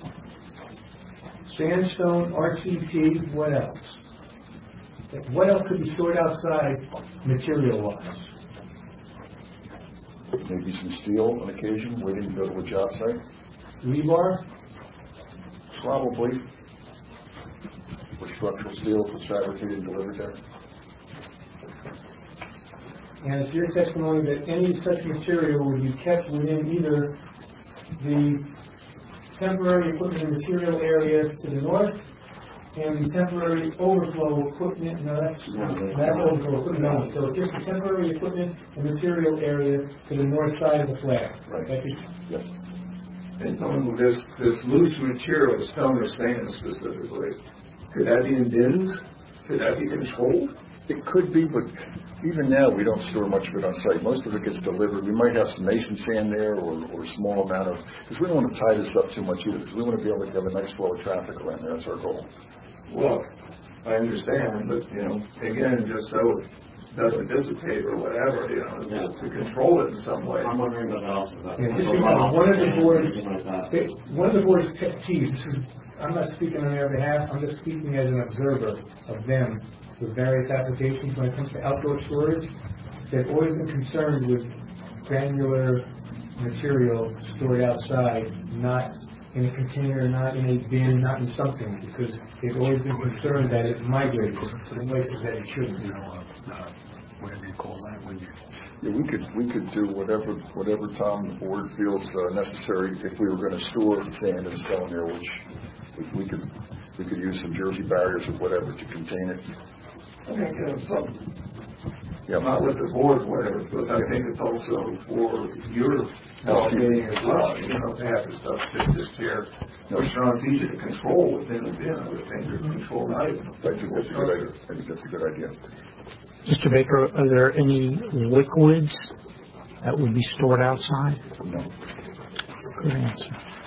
Sandstone, R C P, what else? What else could be stored outside material-wise? Maybe some steel on occasion, waiting to go to a job site. Rebar? Probably. Or structural steel if it's fabricated and delivered there. And it's your testimony that any such material would be kept within either the temporary equipment and material area to the north and the temporary overflow equipment, no, that's, that's overflow equipment only. So it's just the temporary equipment and material area to the north side of the flag. Right. That's it. Yes. And knowing this, this loose material, stone or sand specifically, could that be in bins? Could that be controlled? It could be, but even now, we don't store much of it on site. Most of it gets delivered. We might have some mason sand there or, or a small amount of, because we don't want to tie this up too much either, because we want to be able to have a nice flow of traffic around there. That's our goal. Well, I understand, but, you know, again, just so it doesn't dissipate or whatever, you know, yeah. to, to control it in some way. I'm wondering what else is that. Yeah, just because one of the boards, they, one of the board's pet peeves, this is, I'm not speaking on their behalf, I'm just speaking as an observer of them with various applications when it comes to outdoor storage. They've always been concerned with granular material stored outside, not in a container, not in a bin, not in something, because they've always been concerned that it migrates to the places that it shouldn't be. Uh, whatever you call that when you... Yeah, we could we could do whatever whatever Tom the board feels uh, necessary if we were going to store sand and stone there, which we, we could we could use some Jersey barriers or whatever to contain it. I think it's something. Yeah. Not with the board, whatever, but I think it's also for your well-being as well. You know, to have the stuff just disappear. Which it's easy to control within the bin. I would think you're controlled item. I think that's a good idea. I think that's a good idea. Mister Baker, are there any liquids that would be stored outside? No. Good answer.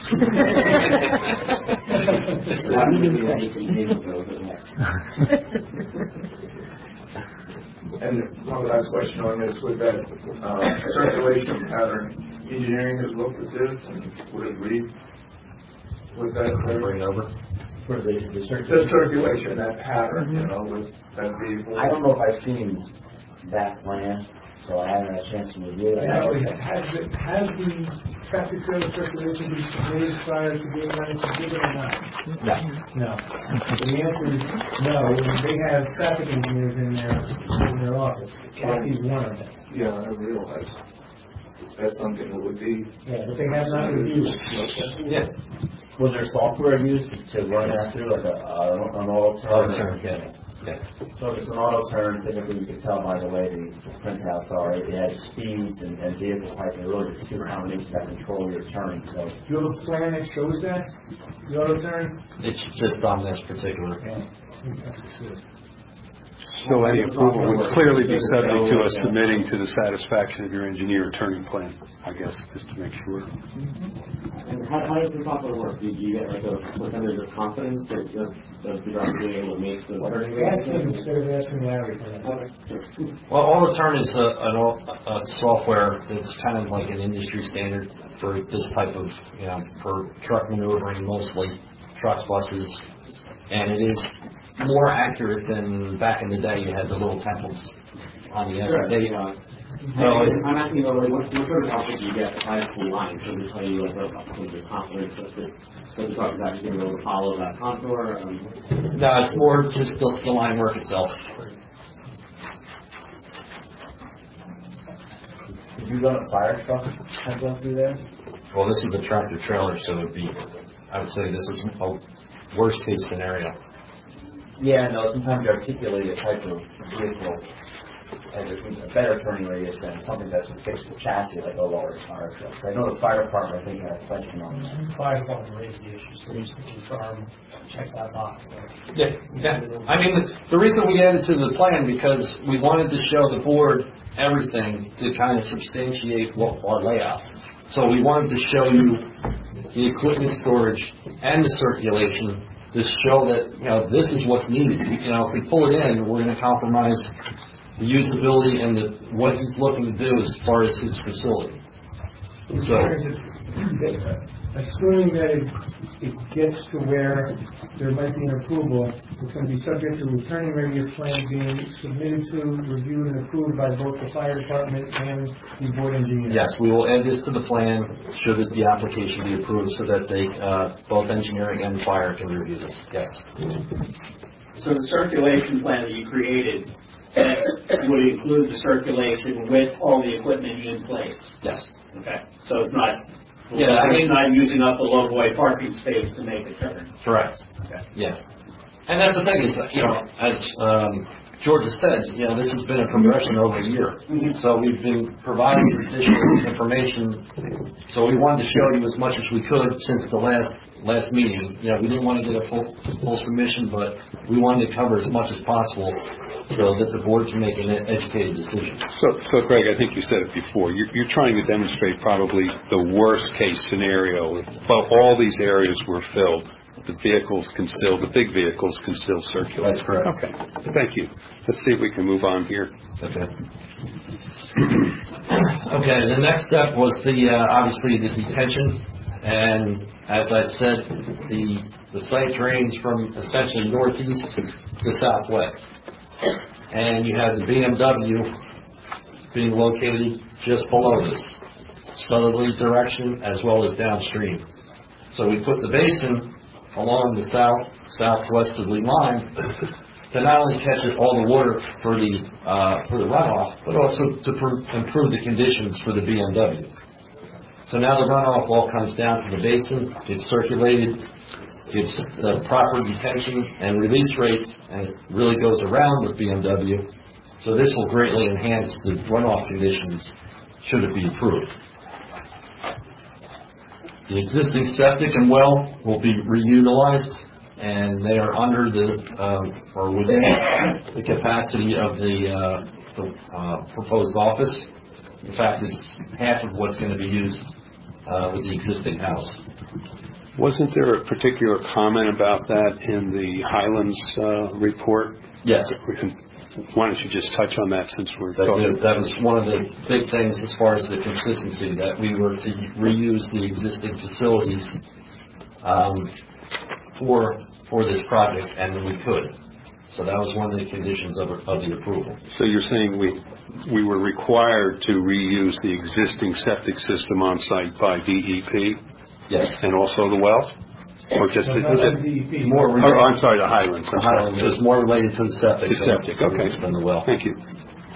And one last question on this, with that uh, circulation pattern, engineering has looked at this and would agree with that? Bring it over. For the, the, circulation. the circulation, that pattern, you know, with that vehicle. I don't know if I've seen that plan, so I haven't had a chance to review it. Actually, has the, has the traffic trailer circulation been submitted prior to being running considered or not? No. No. The answer is no. They have traffic engineers in their in their office. Kathy's one of them. Yeah, I realize. That's something that would be. Yeah, but they have not reviewed it. Yeah. Was there software used to run that through, like a, uh, an auto turn? Auto turn, yeah. yeah. So if it's an auto turn, typically you can tell by the way the printouts are. It has speeds and, and vehicle type, and really just two combinations that control your turn. So, do you have a plan that shows that? The auto turn? It's just on this particular. Yeah. So any approval would clearly be subject to us submitting to the satisfaction of your engineer turning plan, I guess, just to make sure. And how, how does the software work? Do you get like a percentage of confidence that you're being able to make the turning? Ask him instead of asking Larry for that. Well, AutoTurn is a, an, a software that's kind of like an industry standard for this type of, you know, for truck maneuvering mostly, trucks, buses, and it is more accurate than back in the day. You had the little templates on the S S D. Sure. So I'm asking about like, what, what sort of output do you get out of the line? So they tell you like what the confidence that the that the truck is actually going to be able to follow that contour. Um, no, it's more just the, the line work itself. Did you run a fire truck have gone through there? Well, this is a tractor trailer, so it would be. I would say this is a worst case scenario. Yeah, no, sometimes you articulate a type of vehicle as a better turning radius than something that's a fixed chassis like a large fire truck. So I know the fire department, I think, has a question on that. The fire department raised the issue, so we just confirm, check that box. So. Yeah, yeah. I mean, the, the reason we added to the plan because we wanted to show the board everything to kind of substantiate what our layout. So we wanted to show you the equipment storage and the circulation to show that, you know, this is what's needed. You know, if we pull it in, we're going to compromise the usability and the, what he's looking to do as far as his facility. So, assuming that it, it gets to where there might be an approval, it's going to be subject to returning radius plan being submitted to, reviewed, and approved by both the fire department and the board engineer. Yes, we will add this to the plan should it, the application be approved so that they, uh, both engineering and fire can review this. Yes. So the circulation plan that you created would include the circulation with all the equipment in place? Yes. Okay. So it's not... Yeah, I mean, it's not using up a low void parking space to make a turn. Correct. Okay. Yeah. And that's the thing is, you know, as um, George has said, you know, this has been a progression over a year. So we've been providing additional information. So we wanted to show you as much as we could since the last last meeting. You know, we didn't want to get a full full submission, but we wanted to cover as much as possible so that the board can make an educated decision. So, so Greg, I think you said it before. You're, you're trying to demonstrate probably the worst case scenario. If all these areas were filled, the vehicles can still, the big vehicles can still circulate. That's correct. Okay. Thank you. Let's see if we can move on here. Okay. Okay. The next step was the uh, obviously the detention, and as I said, the the site drains from essentially northeast to southwest, and you have the B M W being located just below this, southerly direction as well as downstream. So we put the basin along the south southwesterly line to not only catch all the water for the uh, for the runoff, but also to pr- improve the conditions for the B M W. So now the runoff all comes down to the basin, it's circulated, it's the proper detention and release rates, and it really goes around with B M W. So this will greatly enhance the runoff conditions should it be approved. The existing septic and well will be reutilized, and they are under the um, or within the capacity of the, uh, the uh, proposed office. In fact, it's half of what's going to be used uh, with the existing house. Wasn't there a particular comment about that in the Highlands uh, report? Yes. Why don't you just touch on that since we're that, talking? That was one of the big things as far as the consistency, that we were to reuse the existing facilities um, for for this project, and we could. So that was one of the conditions of, of the approval. So you're saying we we were required to reuse the existing septic system on site by D E P? Yes. And also the well? Or just No, the, not the, D E P. more? Or, I'm sorry, the Highlands. The Highlands is more related to the septic. To septic, okay. Than the well. Thank you.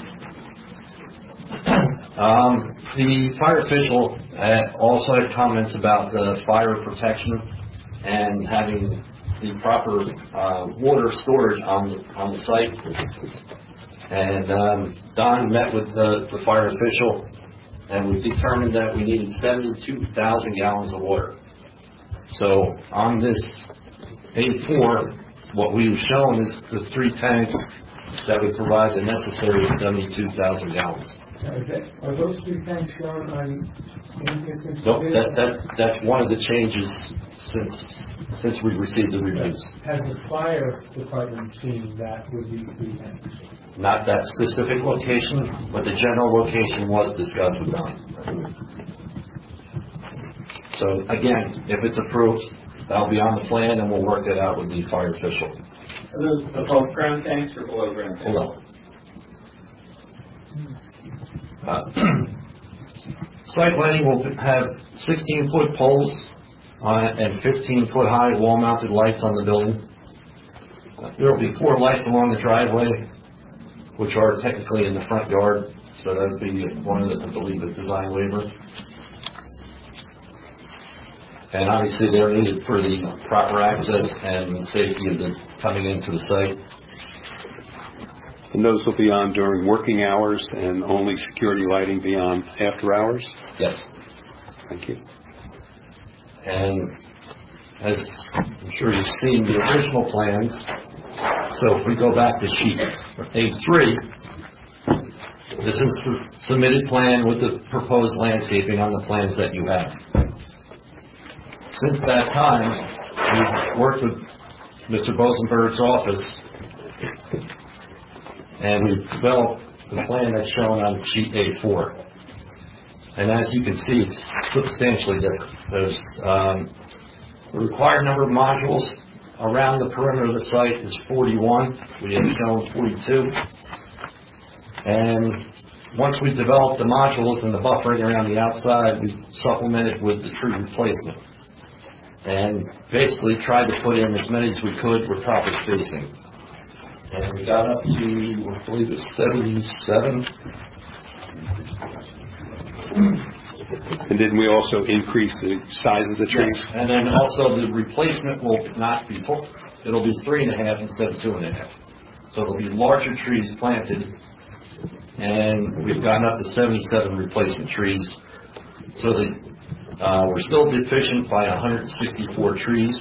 Um, the fire official uh, also had comments about the fire protection and having the proper uh, water storage on the, on the site. And um, Don met with the, the fire official, and we determined that we needed seventy-two thousand gallons of water. So on this A four, what we've shown is the three tanks that would provide the necessary seventy-two thousand gallons. Okay. Are those three tanks shown on? Nope, that, that, that's one of the changes since since we received the reviews. Has the fire department seen that with these three tanks? Not that specific location, but the general location was discussed with Don. So again, if it's approved, that'll be on the plan, and we'll work that out with the fire official. Are those above ground tanks or below ground tanks? Below. Uh, site lighting will have sixteen foot poles uh, and fifteen foot high wall mounted lights on the building. Uh, there will be four lights along the driveway, which are technically in the front yard, so that would be one of the, I believe, the design waiver. And obviously they're needed for the proper access and safety of the coming into the site. And those will be on during working hours and only security lighting be on after hours? Yes. Thank you. And as I'm sure you've seen the original plans, so if we go back to sheet A three, this is the submitted plan with the proposed landscaping on the plans that you have. Since that time, we've worked with Mister Bosenberg's office, and we've developed the plan that's shown on sheet A four. And as you can see, it's substantially different. There's um, the required number of modules around the perimeter of the site is forty-one. We have shown forty-two. And once we developed the modules and the buffering around the outside, we supplemented with the tree replacement. And basically tried to put in as many as we could with proper spacing. And we got up to, I believe it's seventy-seven. And didn't we also increase the size of the trees? Yes. And then also the replacement will not be full. It'll be three and a half instead of two and a half. So there'll be larger trees planted, and we've gotten up to seventy-seven replacement trees. So that uh, we're still deficient by one hundred sixty-four trees.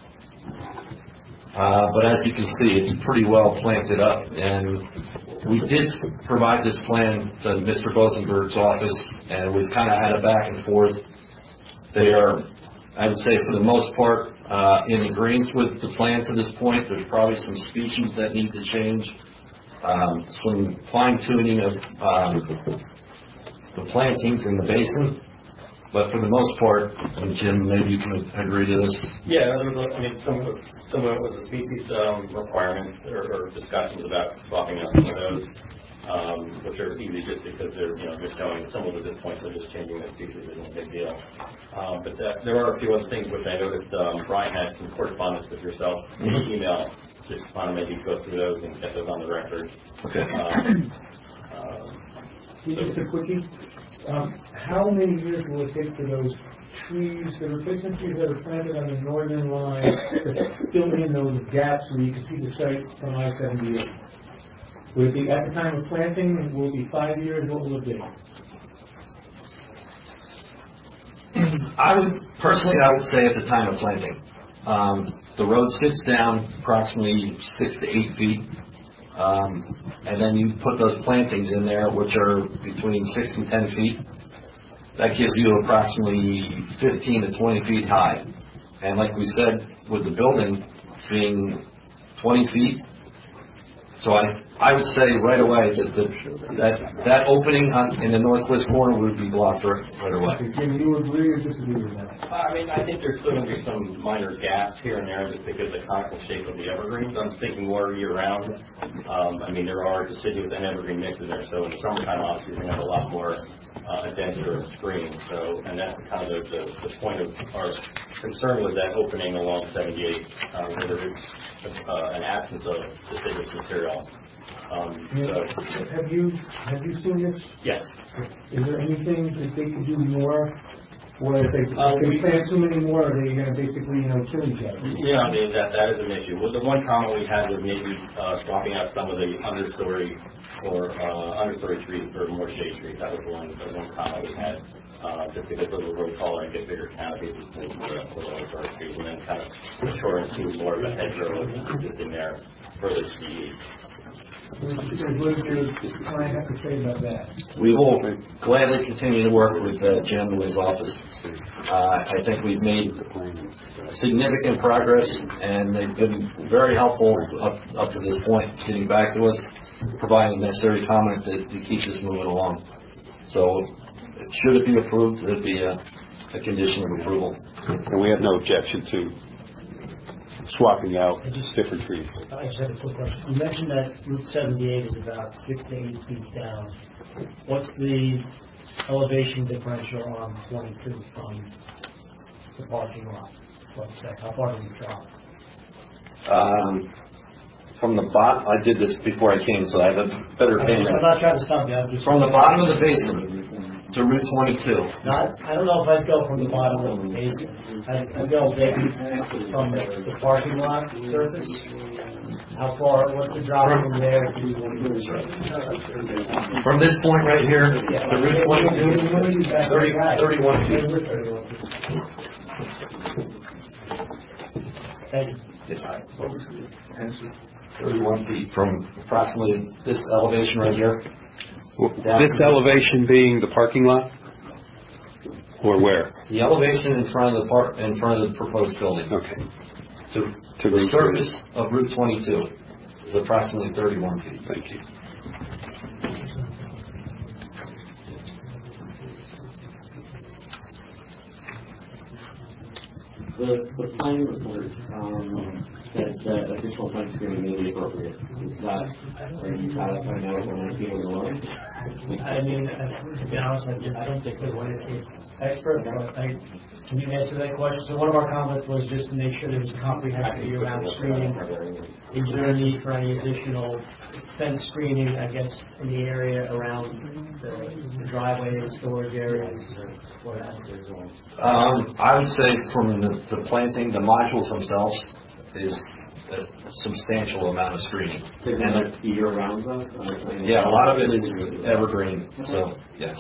Uh, but as you can see, it's pretty well planted up, and we did provide this plan to Mister Bosenberg's office, and we've kind of had a back and forth. They are, I would say, for the most part, uh, in agreement with the plan to this point. There's probably some species that need to change, um, some fine-tuning of um, the plantings in the basin. But for the most part, and Jim, maybe you can agree to this. Yeah, I mean, some of, some of it was the species um, requirements or, or discussions about swapping out some of those, um, which are easy just because they're, you know, they're showing some of it at this point, so just changing the species isn't a big deal. Um, but that, there are a few other things which I noticed um, Brian had some correspondence with yourself in the email. Just want to maybe go through those and get those on the record. Okay. Um, uh, Just a quickie. Um, how many years will it take for those trees, the replacement trees that are planted on the northern line, to fill in those gaps where you can see the site from I seventy-eight? Will it be at the time of planting? Will it be five years? What will it be? I would, personally, I would say at the time of planting. Um, the road sits down approximately six to eight feet. Um, and then you put those plantings in there, which are between six and ten feet. That gives you approximately fifteen to twenty feet high. And like we said, with the building being twenty feet, so I I would say right away that the, that that opening on, in the northwest corner would be blocked right, right away. Can you agree or disagree with that? I mean, I think there's still going to be some minor gaps here and there just because of the conical shape of the evergreens. I'm thinking more year-round. Um, I mean, there are deciduous and evergreen mixes there, so in the summertime, obviously, you're going to have a lot more uh, a denser screen. So, and that's kind of the, the, the point of our concern with that opening along seventy-eight, um, where there is uh, an absence of deciduous material. Um, so, have you have you seen this? Yes. Is there anything that they could do more? Or if they, um, if they plant too many more, are they going to basically, you know, kill each other? Yeah, I mean, that, that is an issue. Well, the one comment we had was maybe uh, swapping out some of the understory or uh, understory trees for more shade trees. That was the one, the one comment we had. Uh, just because those are really tall and get bigger canopies for the lower story trees, and then kind of mature into more of a hedgerow existing there further to the east. What does your client have to say about that? We will gladly continue to work with uh, Jim in his office. Uh, I think we've made significant progress, and they've been very helpful up, up to this point, getting back to us, providing necessary comment to, to keep this moving along. So, should it be approved, it would be a, a condition of approval. And we have no objection to swapping out different trees. I just have a quick question. You mentioned that Route seventy-eight is about six to eight feet down. What's the elevation differential on twenty-two from the parking lot? Let's say, how far do you drop? Um, from the bottom, I did this before I came, so I have a better opinion. I'm not trying to stop you. I'm just from the bottom of the basin to Route twenty-two. Not, I don't know if I'd go from the bottom of the basin. I'd, I'd go maybe from the, the parking lot surface. How far, what's the drop from there to from this point right here to Route twenty-two, thirty, thirty-one feet. Thank you. thirty-one feet from approximately this elevation right here. This elevation being the parking lot, or where? The elevation in front of the park, in front of the proposed building. Okay. To, to the surface of Route twenty-two is approximately thirty-one feet. Thank you. The, the planning report um, says that additional fence screening may be appropriate. Is that, are you satisfied now with the landscape overload? I mean, to be honest, I, just, I don't think the landscape expert, but I, can you answer that question? So one of our comments was just to make sure there was comprehensive year-round screening. Is there a need for any additional fence screening, I guess, in the area around the, the driveway and storage areas? Um, I would say from the, the planting, the modules themselves is a substantial amount of screening. Is that year-round though? Yeah, a lot of it is evergreen, so yes.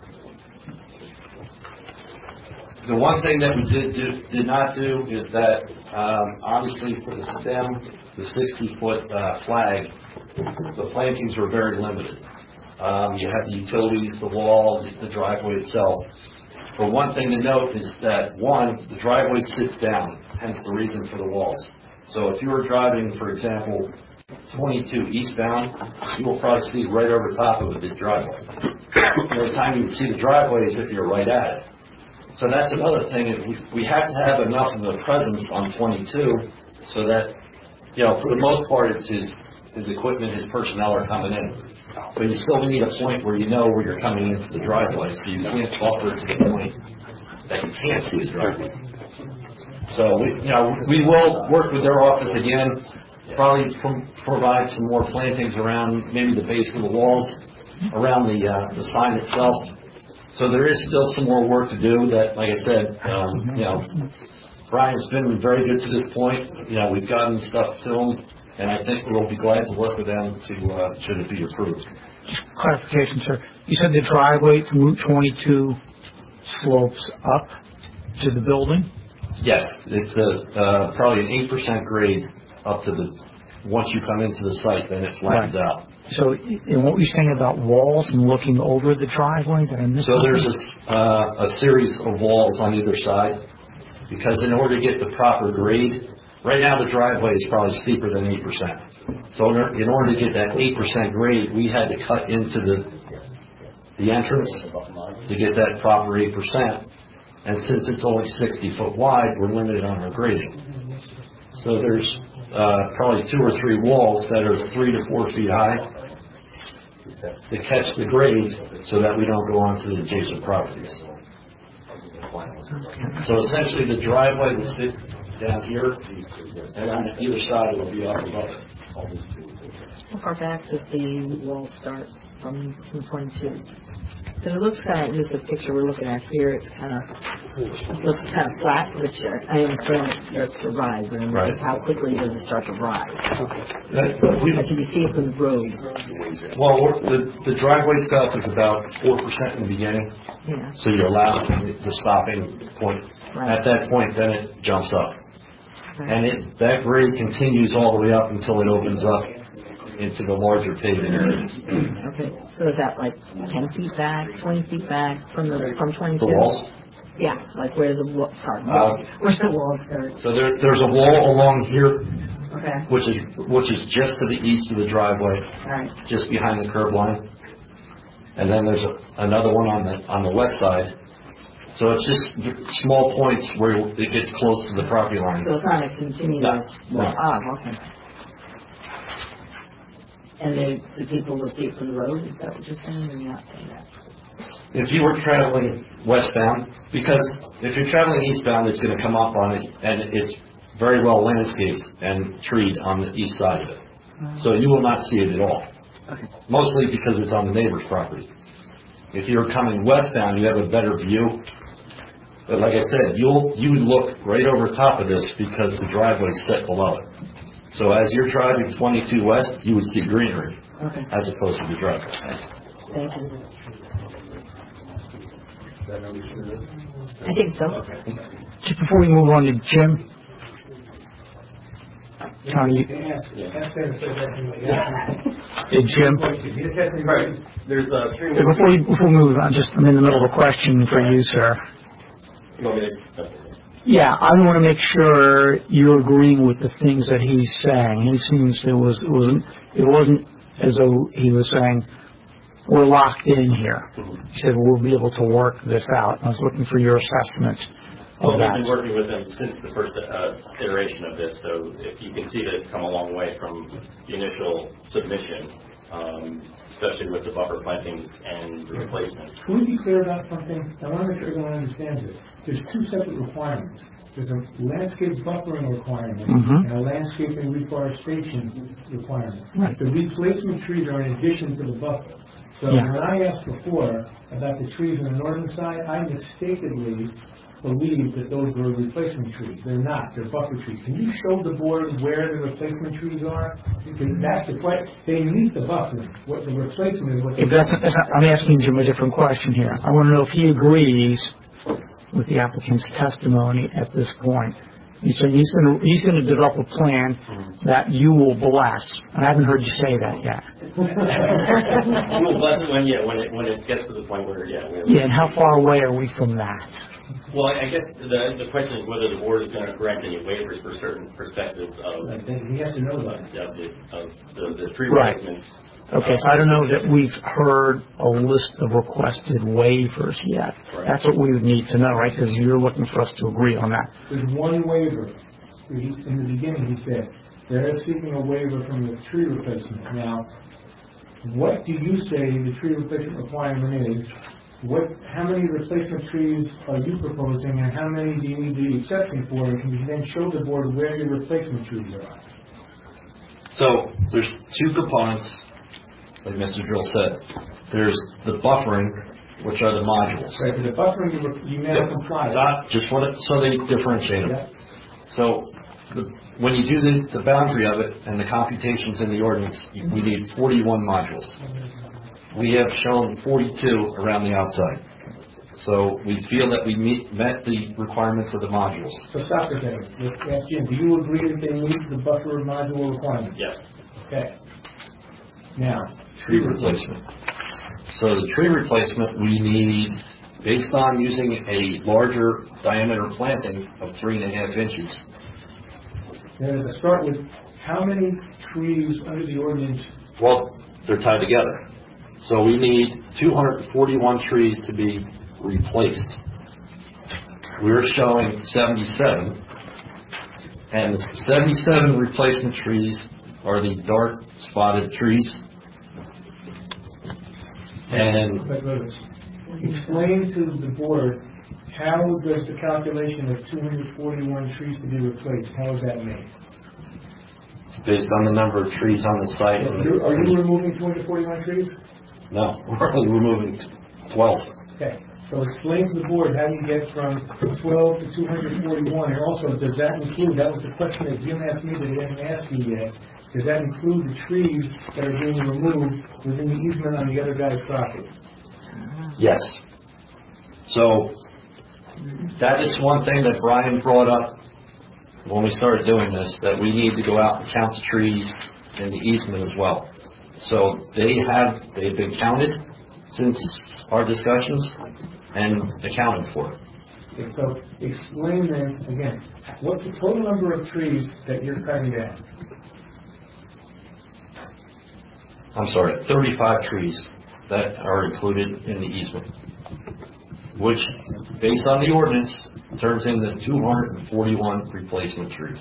The one thing that we did do, did not do is that um, obviously for the stem, the sixty-foot uh, flag, the plantings were very limited. Um, you have the utilities, the wall, the, the driveway itself. But one thing to note is that, one, the driveway sits down, hence the reason for the walls. So if you were driving, for example, twenty-two eastbound, you will probably see right over top of the driveway. The only time you would see the driveway is if you're right at it. So that's another thing. Is we, we have to have enough of a presence on twenty-two so that, you know, for the most part, it's his, his equipment, his personnel are coming in. But you still need a point where you know where you're coming into the driveway, so you can't buffer to the point that you can't see the driveway. So we, you know, we will work with their office again, probably com- provide some more plantings around maybe the base of the walls, around the uh, the sign itself. So there is still some more work to do. That, like I said, um, you know, Brian's been very good to this point. You know, we've gotten stuff to him. And I think we'll be glad to work with them to, uh, should it be approved. Just clarification, sir. You said the driveway from Route twenty-two slopes up to the building? Yes, it's a, uh, probably an eight percent grade up to the, once you come into the site, then it flattens Right. out. So, and what were you saying about walls and looking over the driveway? Did I miss So something? there's a, uh, a series of walls on either side, because in order to get the proper grade, right now the driveway is probably steeper than eight percent. So in, in order to get that eight percent grade, we had to cut into the the entrance to get that proper eight percent. And since it's only sixty foot wide, we're limited on our grading. So there's uh, probably two or three walls that are three to four feet high to catch the grade so that we don't go onto the adjacent properties. So essentially the driveway would sit down here, and on either side it will be up above it. How far back does the wall start from, from twenty-two? Because it looks kind of, just the picture we're looking at here, it's kind of, it looks kind of flat, which uh, I understand it starts to rise, and Right. how quickly does it start to rise? That, we, Like, can you see it from the road? well, we're- the, the driveway itself is about four percent in the beginning, Yeah. so you're allowed the, the stopping point. Right. At that point, then it jumps up. Right. And it, that grade continues all the way up until it opens up into the larger paving area. Okay, so is that like ten feet back, twenty feet back from the, from twenty-two? The walls? Yeah, like where the wall, sorry, Uh, where's the wall start? So there, there's a wall along here, Okay, which is which is just to the east of the driveway, all right, just behind the curb line. And then there's a, another one on the on the west side. So it's just v- small points where it gets close to the property line. so it's not a continuous, No, no. ah, okay. And the, the people will see it from the road, is that what you're saying, or you're not saying that? If you were traveling westbound, because if you're traveling eastbound, it's going to come up on it, and it's very well landscaped and treed on the east side of it. So you will not see it at all. Okay. Mostly because it's on the neighbor's property. If you're coming westbound, you have a better view. But like I said, you'll you would look right over top of this because the driveway's set below it. So as you're driving twenty-two west, you would see greenery Okay. as opposed to the driveway. Thank you. I think so. Just before we move on to Jim. Tony, you- hey, Jim. Right. There's uh, three Hey, Before you, before we move on, just, I'm in the middle of a question for you, sir. You want me to- Yeah, I want to make sure you're agreeing with the things that he's saying. He seems it was it wasn't it wasn't as though he was saying we're locked in here. He said we'll be able to work this out. I was looking for your assessment Well, of we've been that. working with them since the first uh, iteration of this, so if you can see that it's come a long way from the initial submission, um, especially with the buffer plantings and the replacements. Can we be clear about something? I want to make sure everyone understands this. There's two separate requirements. There's a landscape buffering requirement Mhm. and a landscaping reforestation requirement. Right. The replacement trees are in addition to the buffer. So Yeah. when I asked before about the trees on the northern side, I mistakenly believed that those were replacement trees. They're not, they're buffer trees. Can you show the board where the replacement trees are? Because that's the question, they meet the buffer, what the replacement is, what the... If that's, that's not, I'm asking Jim a different question here. I want to know if he agrees with the applicant's testimony at this point. He said he's going to, he's going to develop a plan that you will bless. I haven't heard you say that yet. We'll bless it when, yeah, when it, when it gets to the point where, yeah. We're, Yeah, and how far away are we from that? Well, I guess the the question is whether the board is going to grant any waivers for certain perspectives of, I think he has to know that. of the, of the, the tree Right. replacements. Okay, so I don't know that we've heard a list of requested waivers yet. Right. That's what we would need to know, right? Because you're looking for us to agree on that. There's one waiver. He, in the beginning, he said, they're seeking a waiver from the tree replacement. Now, what do you say the tree replacement requirement is? What, how many replacement trees are you proposing, and how many do you need the exception for? And can you then show the board where your replacement trees are? So there's two components, like Mister Drill said. There's the buffering, which are the modules. Right, the buffering you, you now comply. Not just what it, so they differentiate them. Yeah. So the, when you do the, the boundary of it and the computations in the ordinance, you, we need forty-one modules. We have shown forty-two around the outside. So we feel that we meet, met the requirements of the modules. So stop for a second. Let's ask Jim, do you agree that they meet the buffer module requirement? Yes. Okay. Now, Tree replacement. So the tree replacement, we need, based on using a larger diameter planting of three and a half inches. And to start with, how many trees under the ordinance? Well, they're tied together. So we need two hundred forty-one trees to be replaced. We're showing seventy-seven, and the seventy-seven replacement trees are the dark spotted trees. And But, but explain to the board, how does the calculation of two hundred forty-one trees to be replaced, how is that made? it's based on the number of trees on the site. Are you, are you removing two hundred forty-one trees? No, we're only removing twelve. Okay. So explain to the board how you get from twelve to two hundred forty-one, and also, does that include, that was the question that Jim asked me that he hasn't asked you yet, does that include the trees that are being removed within the easement on the other guy's property? Yes. So that is one thing that Brian brought up when we started doing this, that we need to go out and count the trees in the easement as well. So they have, they've been counted since our discussions and accounted for. Okay, so explain then, again, what's the total number of trees that you're cutting down? I'm sorry, thirty-five trees that are included in the easement, which, based on the ordinance, turns into two hundred forty-one replacement trees.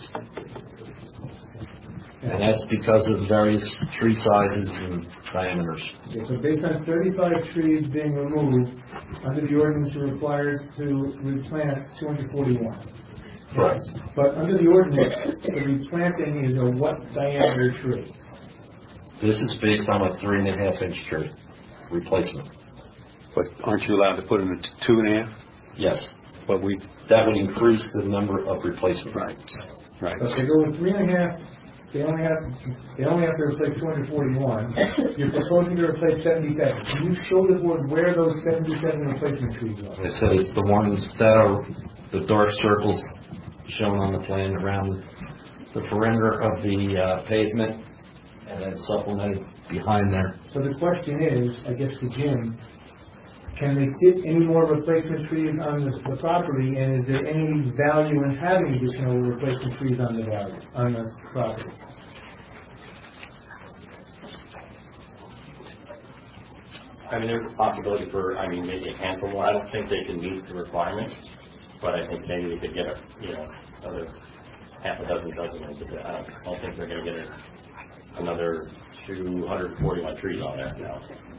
And that's because of the various tree sizes and diameters. Okay, so based on thirty-five trees being removed, under the ordinance you're required to replant two hundred forty-one. Correct. But under the ordinance, the replanting is a what diameter tree? This is based on a three and a half inch tree replacement. But aren't you allowed to put in a t- two and a half? Yes. But we... That would increase the number of replacements. Right. Right. So if they go with three and a half, they only have, they only have to replace two hundred forty-one. You're proposing to replace seventy-seven. Can you show the board where those seventy-seven replacement trees are? I said it's the ones that are the dark circles shown on the plan around the perimeter of the uh, pavement, and then supplemented behind there. So the question is, I guess to Jim, can they fit any more replacement trees on the, the property, and is there any value in having additional replacement trees on the value, on the property? I mean, there's a possibility for, I mean, maybe a handful more. I don't think they can meet the requirements, but I think maybe they could get a, you know, another half a dozen, dozen into that. I don't, I don't think they're going to get a, another two hundred forty-one trees on there now.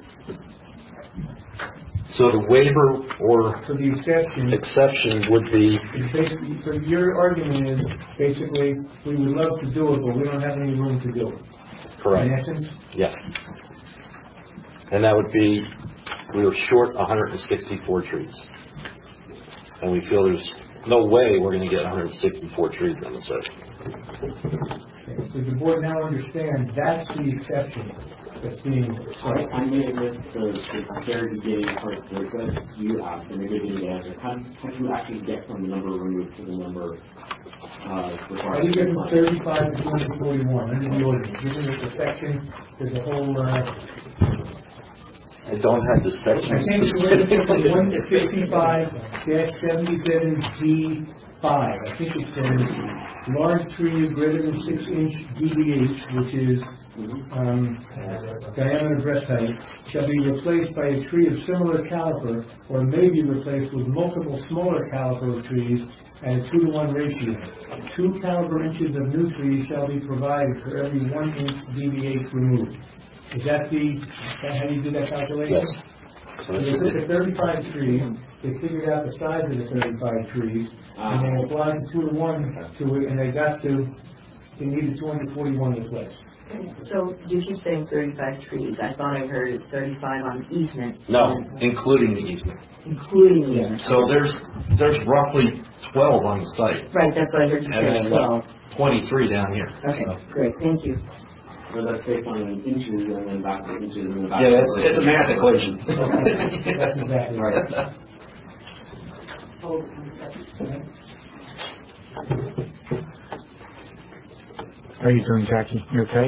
So the waiver or so the exception, exception would be... Is basically, so your argument is basically we would love to do it, but we don't have any room to do it. Correct. In essence? Yes. And that would be, we were short one hundred sixty-four trees. and we feel there's no way we're going to get one hundred sixty-four trees on the site. So the board now understands that's the exception that's being. Right, I may have missed the, the very beginning part of the question you asked, and maybe didn't answer. How, how do you actually get from the number removed to the number uh, required? How do you get from thirty-five to two hundred forty-one under the ordinance? Given the section, there's a whole. Uh, I don't have the section. I think it's one sixty-five seventy-seven D five. I think it says large tree greater than six inch D B H, which is um, diameter breast height, shall be replaced by a tree of similar caliber, or may be replaced with multiple smaller caliber of trees at a two to one ratio. Two caliber inches of new trees shall be provided for every one inch D B H removed. Is that the, is that how you do that calculation? Yes. So they took the thirty-five trees, they figured out the size of the thirty-five trees, and they applied the two to one to it, and they got to, they needed two hundred forty-one replaced. So you keep saying thirty-five trees. I thought I heard it's thirty-five on easement. No, including the easement. Including the easement. So there's there's roughly twelve on the site. Right, that's what I heard you And say, then twelve. twenty-three down here. Okay, great, thank you. So that's based on inches and then back to inches and then back Yeah, to it's, it's a math equation. That's exactly right. How are you doing, Jackie? You okay?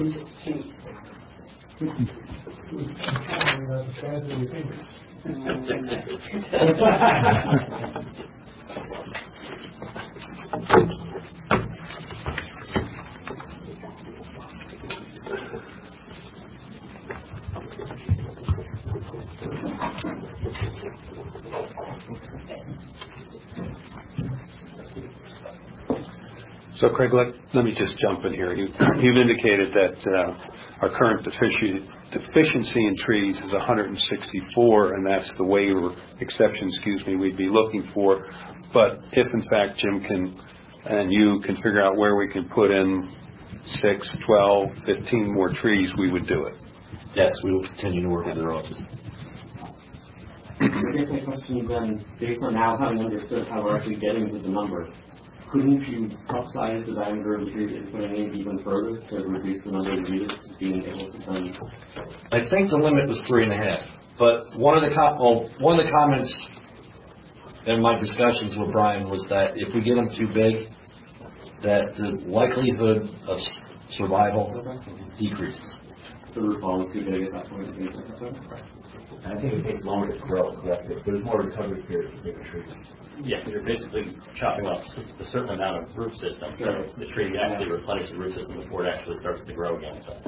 So, Craig, let, let me just jump in here. You, you've indicated that uh, our current defici- deficiency in trees is one hundred sixty-four, and that's the waiver exception, excuse me, we'd be looking for. But if, in fact, Jim can and you can figure out where we can put in six, twelve, fifteen more trees, we would do it. Yes, we will continue to work with the office. I guess my question is then, based on now having understood how we're actually getting to the number, couldn't you upsize the diameter of the tree and putting it even further to reduce the number of meters being able to then? I think the limit was three and a half. But one of the com- well, one of the comments in my discussions with Brian was that if we get them too big, that the likelihood of survival decreases. The root ball is too big at that point. I think it takes longer to grow. There's more recovery period for bigger trees. Yeah, you're basically chopping off a certain amount of root system. So the tree actually replenishes the root system before it actually starts to grow again. So.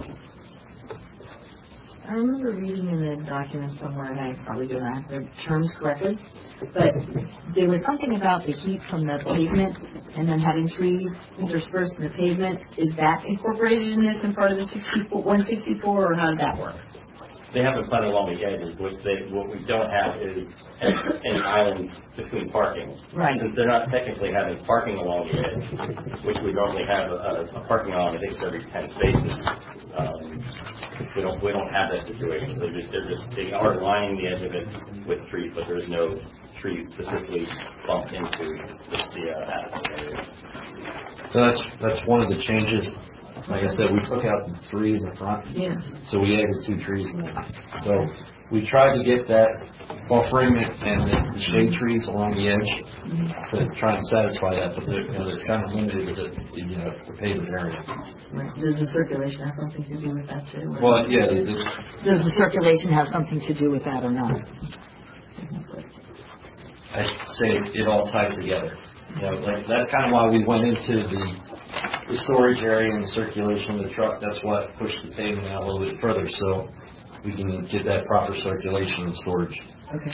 I remember reading in the document somewhere, and I probably don't have the terms correctly, but there was something about the heat from the pavement and then having trees interspersed in the pavement. Is that incorporated in this and part of the one sixty-four, or how did that work? They haven't planted along the edges. Which they, what we don't have is any islands between parking. Right. Since they're not technically having parking along the edge, which we normally have a, a parking lot, I think it's every ten spaces. Um, we don't we don't have that situation. So just, they're just they are lining the edge of it with trees, but there's no trees specifically bumped into the, the uh, adequate area. So that's that's one of the changes. Like I said, we took out the three in the front, yeah. So we added two trees. So we tried to get that buffering and the shade trees along the edge to try and satisfy that, but you know, it's kind of limited with the, the, you know, the pavement area. Right. Does the circulation have something to do with that too? Or? Well, yeah. The, the, Does the circulation have something to do with that or not? I say it all ties together. You know, like, that's kind of why we went into the the storage area and the circulation of the truck. That's what pushed the pavement out a little bit further, so we can get that proper circulation and storage. Okay.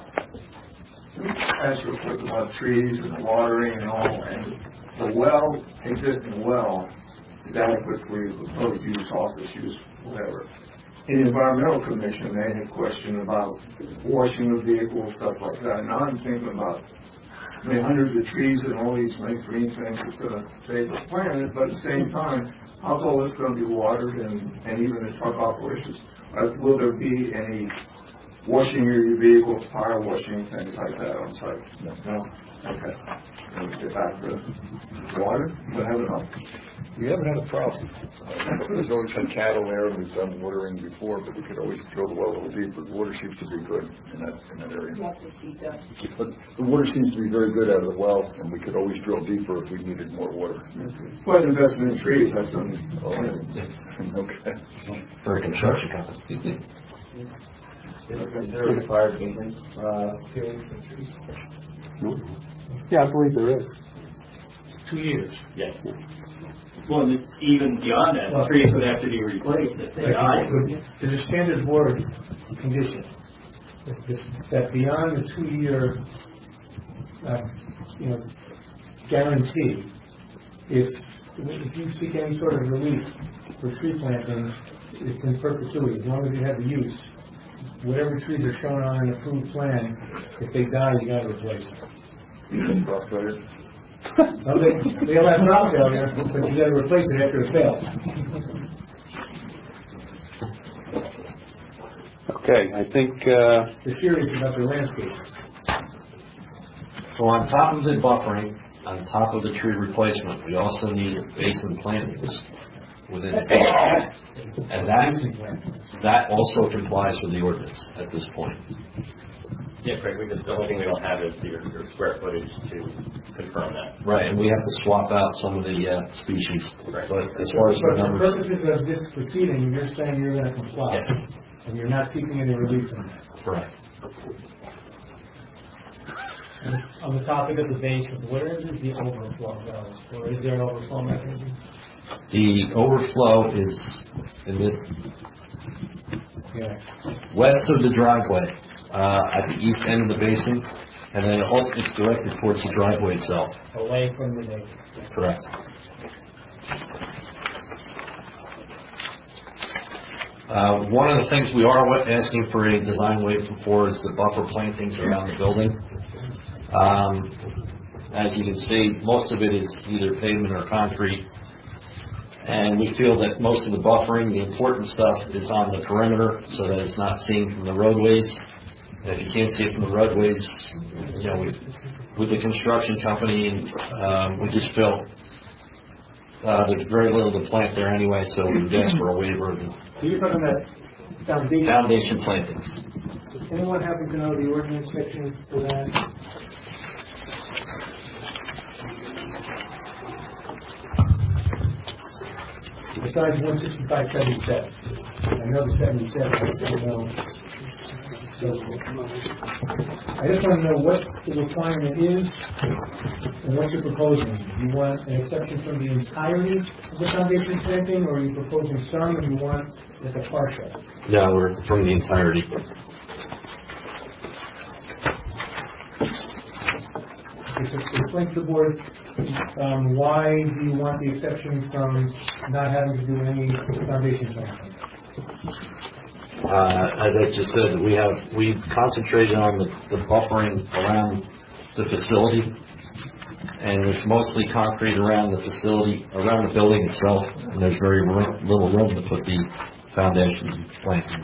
As we're talking about trees and watering and all, and the well, existing well, is adequate for your proposed use, office use, whatever. In the Environmental Commission, they had a question about washing of vehicles, stuff like that. Now I'm thinking about I mean, hundreds of trees and all these nice green things that's going to save the planet, but at the same time, how's all this going to be watered and, and even the truck operations? Uh, will there be any washing your vehicle, power washing, things like that on site? No? Okay. Let's get back to water. We have enough. We haven't had a problem. Uh, There's always had cattle there, and we've done watering before, but we could always drill the well a little deeper. The water seems to be good in that, in that area. But the water seems to be very good out of the well, and we could always drill deeper if we needed more water. Quite an investment in trees, that's something. Oh, okay. For a construction company. Is there a required maintenance uh, period for trees? Yeah, I believe there is. Two years. Yes. Well, and even beyond that, the trees would have to be replaced if they die. There's a standard board condition that beyond the two-year, uh, you know, guarantee, if if you seek any sort of relief for tree planting, it's in perpetuity. As long as you have the use, whatever trees are shown on an approved plan, if they die, you got to replace them. Crop failure? Well, they, they'll have crop failure, but you got to replace it after it fails. Okay, I think, uh... They're serious about the landscape. So on top of the buffering, on top of the tree replacement, we also need basin plantings within the basin. And that, that also complies with the ordinance at this point. Yeah, Craig, we just, the only thing we don't have is your, your square footage to confirm that. Right, and we have to swap out some of the uh, species. Right. But as far as For the the numbers... purposes of this proceeding, you're saying you're going to comply. Yes. And you're not seeking any relief from that. Correct. On the topic of the basin, where is the overflow go? Or is there an overflow mechanism? The overflow is in this Yeah. west of the driveway, uh, at the east end of the basin, and then also it's directed towards the driveway itself. Away from the neighbor. Correct. Uh, one of the things we are wa- asking for a design waiver for is the buffer plantings around the building. Um, as you can see, most of it is either pavement or concrete. And we feel that most of the buffering, the important stuff, is on the perimeter so that it's not seen from the roadways. And if you can't see it from the roadways, you know, we, with the construction company, um, we just feel uh, there's very little to plant there anyway, so we would ask for a waiver of the So you're talking about foundation. foundation plantings. Does anyone happen to know the ordinance section for that? Besides one sixty-five seventy-seven. I know the seventy-seven, I don't know. So, I just want to know what the requirement is and what you're proposing. Do you want an exception from the entirety of the foundation planting, or are you proposing some and you want like a partial? No, we're from the entirety. Explain to the board, um, why do you want the exception from not having to do any foundation planting? Uh, as I just said, we have we've concentrated on the, the buffering around the facility, and there's mostly concrete around the facility, around the building itself, and there's very room, little room to put the foundation plantings.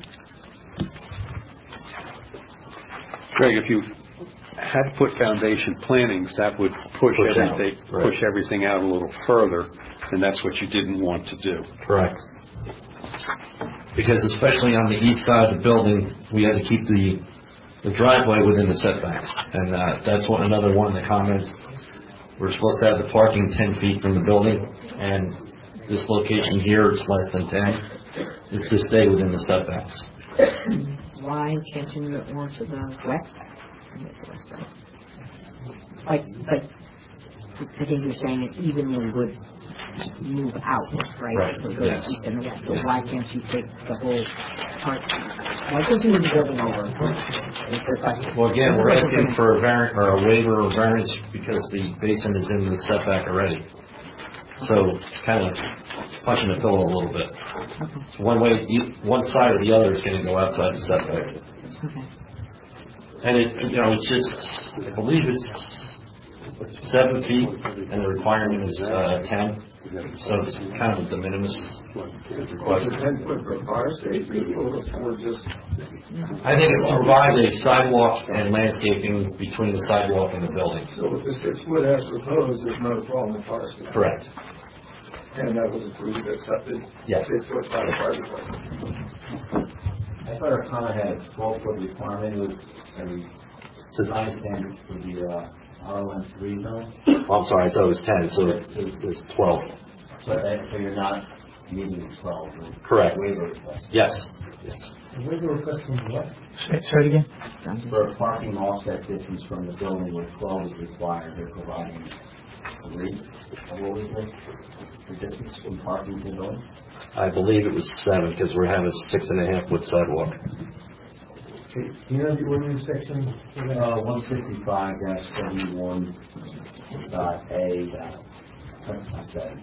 Greg, if you had to put foundation plantings, that would push, Push out, everything right. push everything out a little further, and that's what you didn't want to do. Correct. Because especially on the east side of the building, we had to keep the the driveway within the setbacks, and uh, that's one another one of the comments. We're supposed to have the parking ten feet from the building, and this location here is less than ten. It's to stay within the setbacks. Why can't you move it more to the west? Like, like, I think you're saying it evenly would move out, right? Right, So it goes yes. east and west. So Yes. why can't you take the whole part? Why can't you move the building over? Is your question. Well, again, we're asking for a variant or a waiver or variance because the basin is in the setback already. So it's kind of punching the pillow a little bit. One way, e- one side or the other is going to go outside the setback. Okay. And it, you know, it's just, I believe it's seven feet, and the requirement is uh, ten, so it's kind of a de minimis. Was it ten foot for fire safety or or just? I think it's to provide a sidewalk and landscaping between the sidewalk and the building. So if the six foot as proposed, there's not a problem with fire safety? Correct. And that was approved, accepted? Yes. Six foot by the fire department? I thought our comment had a twelve foot requirement with a design standard for the uh, R one three zone. Oh, I'm sorry, I thought it was ten, so it it was twelve. So, that, so you're not meeting the twelve? Correct. Waiver request? Yes. Yes. Waiver request from what? Say say it again? For a parking offset distance from the building where twelve is required, they're providing three, what was it, the distance from parking to the building? I believe it was seven, because we're having a six and a half foot sidewalk. Okay, you know the ordinance section? Uh, one sixty-five dash seventy-one dot A dot seven.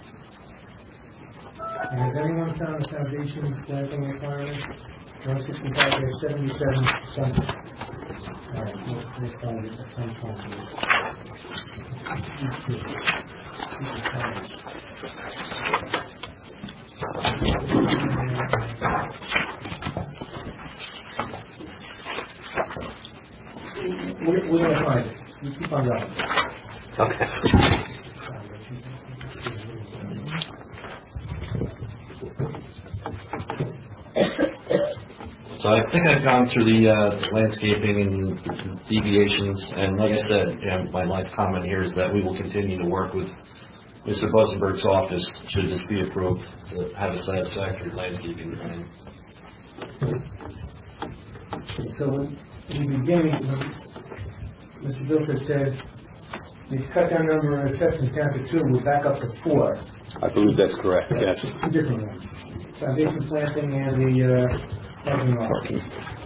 And has anyone found the foundation planting requirement? one sixty-five dash seventy-seven, something. All right, let's, let's find it at some point. These two. These are comments. We're, we're gonna find it. You keep on going. Okay. So I think I've gone through the uh, landscaping and deviations, and like I said, you know, my last comment here is that we will continue to work with Mister Busenberg's office, should this be approved, to have a satisfactory landscaping plan. So in the beginning, Mister Guilford said, you cut down number of sections down to two, we're back up to four. I believe that's correct, yes. Two different ones. Foundation planting and the uh, parking lot. Parking.